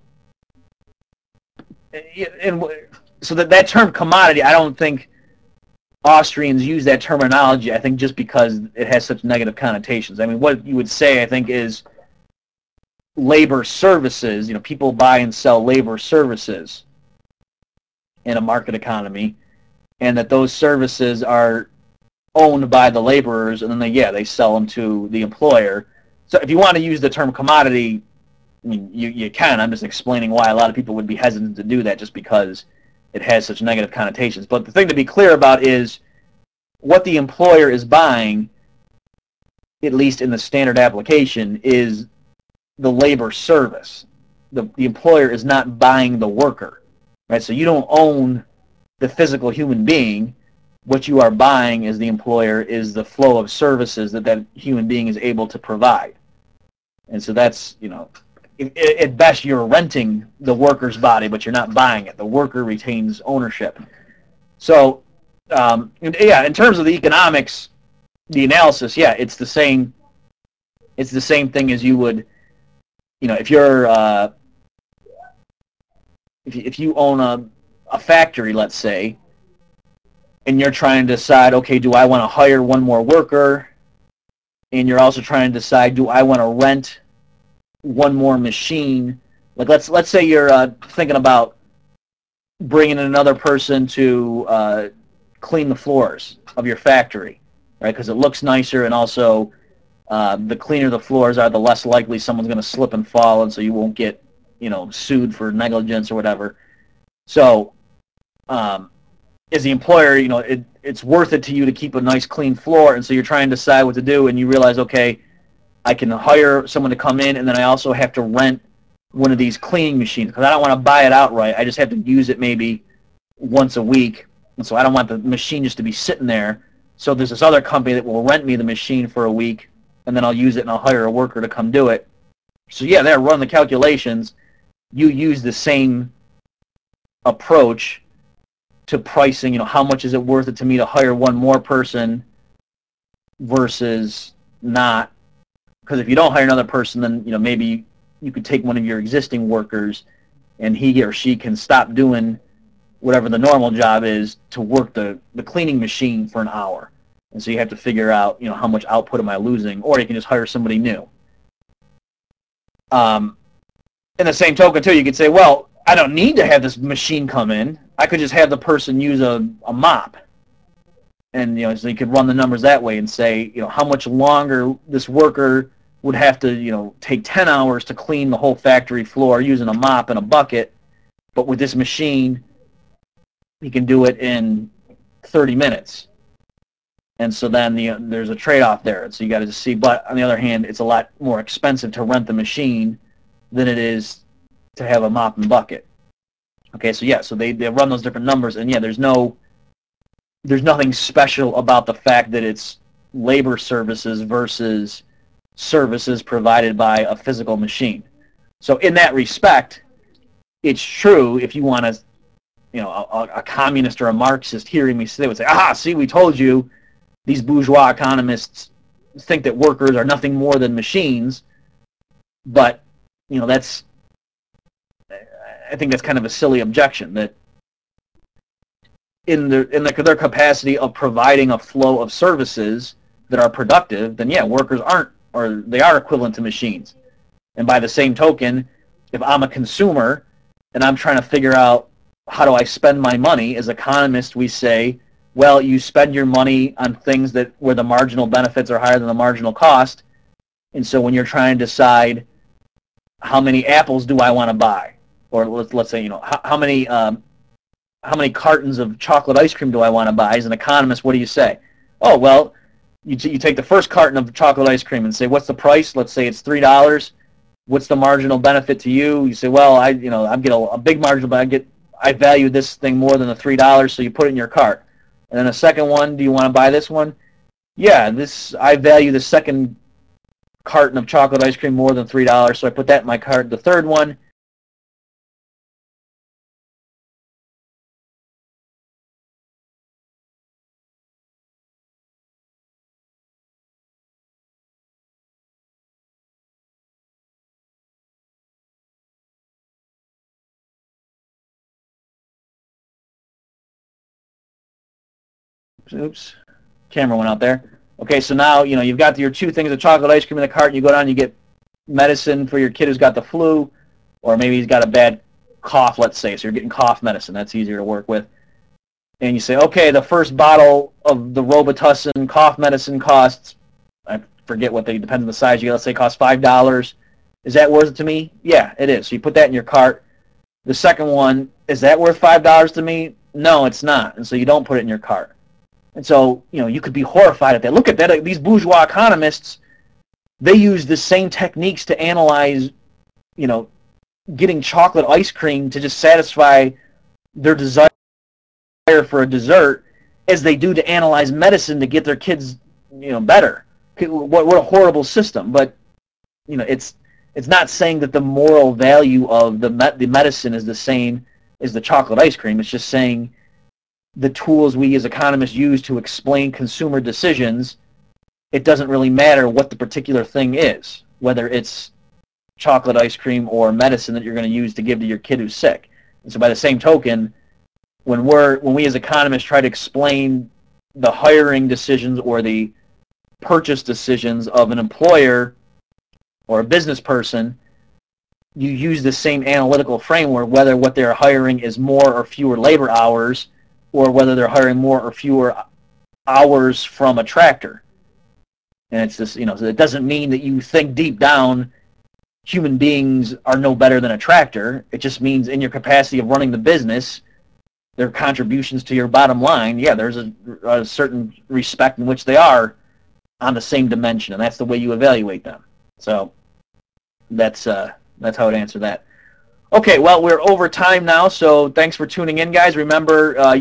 and so that that term commodity, I don't think Austrians use that terminology. I think just because it has such negative connotations. I mean, what you would say, I think, is labor services. You know, people buy and sell labor services in a market economy, and that those services are owned by the laborers, and then they, yeah, they sell them to the employer. So if you want to use the term commodity, I mean, you, you can. I'm just explaining why a lot of people would be hesitant to do that, just because it has such negative connotations. But the thing to be clear about is what the employer is buying, at least in the standard application, is the labor service. The, the employer is not buying the worker, right? So you don't own the physical human being. What you are buying as the employer is the flow of services that that human being is able to provide. And so that's, you know, at best you're renting the worker's body, but you're not buying it. The worker retains ownership. So, um, yeah, in terms of the economics, the analysis, yeah, it's the same. It's the same thing as you would, you know, if you're, uh, if you, if you own a a factory, let's say, and you're trying to decide, okay, do I want to hire one more worker? And you're also trying to decide, do I want to rent one more machine? Like let's let's say you're uh, thinking about bringing in another person to uh, clean the floors of your factory, right? Because it looks nicer, and also uh, the cleaner the floors are, the less likely someone's going to slip and fall, and so you won't get, you know, sued for negligence or whatever. So, um, as the employer, you know, it, it's worth it to you to keep a nice clean floor, and so you're trying to decide what to do, and you realize, okay, I can hire someone to come in, and then I also have to rent one of these cleaning machines because I don't want to buy it outright. I just have to use it maybe once a week, and so I don't want the machine just to be sitting there. So there's this other company that will rent me the machine for a week, and then I'll use it and I'll hire a worker to come do it. So yeah, there, run the calculations. You use the same approach to pricing. You know, how much is it worth it to me to hire one more person versus not? Because if you don't hire another person, then, you know, maybe you could take one of your existing workers and he or she can stop doing whatever the normal job is to work the, the cleaning machine for an hour. And so you have to figure out, you know, how much output am I losing, or you can just hire somebody new. Um, in the same token, too, you could say, well, I don't need to have this machine come in. I could just have the person use a, a mop. And, you know, so you could run the numbers that way and say, you know, how much longer this worker would have to, you know, take ten hours to clean the whole factory floor using a mop and a bucket. But with this machine, he can do it in thirty minutes. And so then the, there's a trade-off there. And so you got to just see. But on the other hand, it's a lot more expensive to rent the machine than it is to have a mop and bucket. Okay, so yeah, so they, they run those different numbers. And yeah, there's no... there's nothing special about the fact that it's labor services versus services provided by a physical machine. So in that respect, it's true if you want to, you know, a, a communist or a Marxist hearing me say would say, ah, see, we told you, these bourgeois economists think that workers are nothing more than machines. But, you know, that's, I think that's kind of a silly objection, that in their in the, their capacity of providing a flow of services that are productive, then yeah, workers aren't, or they are equivalent to machines. And by the same token, if I'm a consumer and I'm trying to figure out how do I spend my money, as economists we say, well, you spend your money on things that where the marginal benefits are higher than the marginal cost. And so when you're trying to decide how many apples do I want to buy, or let's let's say, you know, how, how many um, how many cartons of chocolate ice cream do I want to buy? As an economist, what do you say? Oh, well, you, t you take the first carton of chocolate ice cream and say, what's the price? Let's say it's three dollars. What's the marginal benefit to you? You say, well, I, you know, I get a, a big marginal, but I get, I value this thing more than the three dollars, so you put it in your cart. And then a second one, do you want to buy this one? Yeah, this, I value the second carton of chocolate ice cream more than three dollars, so I put that in my cart. The third one, oops, camera went out there. Okay, so now, you know, you've got your two things of chocolate ice cream in the cart, and you go down and you get medicine for your kid who's got the flu, or maybe he's got a bad cough, let's say, so you're getting cough medicine. That's easier to work with. And you say, okay, the first bottle of the Robitussin cough medicine costs, I forget what they, depends on the size you get, let's say costs five dollars. Is that worth it to me? Yeah, it is. So you put that in your cart. The second one, is that worth five dollars to me? No, it's not. And so you don't put it in your cart. And so, you know, you could be horrified at that. Look at that. These bourgeois economists, they use the same techniques to analyze, you know, getting chocolate ice cream to just satisfy their desire for a dessert as they do to analyze medicine to get their kids, you know, better. What, what a horrible system. But, you know, it's it's not saying that the moral value of the me- the medicine is the same as the chocolate ice cream. It's just saying the tools we as economists use to explain consumer decisions, it doesn't really matter what the particular thing is, whether it's chocolate ice cream or medicine that you're going to use to give to your kid who's sick. And so by the same token, when we're when we as economists try to explain the hiring decisions or the purchase decisions of an employer or a business person, you use the same analytical framework, whether what they're hiring is more or fewer labor hours, or whether they're hiring more or fewer hours from a tractor. And it's just, you know, so it doesn't mean that you think deep down human beings are no better than a tractor. It just means in your capacity of running the business, their contributions to your bottom line, yeah, there's a, a certain respect in which they are on the same dimension, and that's the way you evaluate them. So that's uh, that's how I'd answer that. Okay, well, we're over time now, so thanks for tuning in, guys. Remember, uh,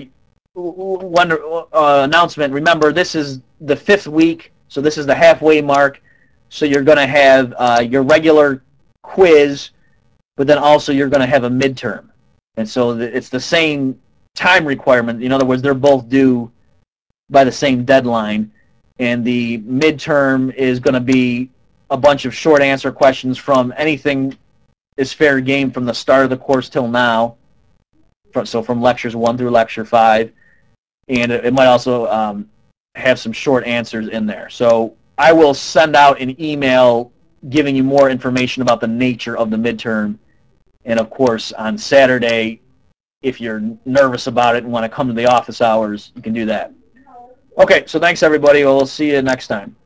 one uh, announcement, remember, this is the fifth week, so this is the halfway mark, so you're going to have uh, your regular quiz, but then also you're going to have a midterm. And so it's the same time requirement. In other words, they're both due by the same deadline, and the midterm is going to be a bunch of short answer questions from anything is fair game from the start of the course till now, so from lectures one through lecture five, and it might also um, have some short answers in there. So I will send out an email giving you more information about the nature of the midterm, and of course on Saturday, if you're nervous about it and want to come to the office hours, you can do that. Okay, so thanks everybody. We'll see you next time.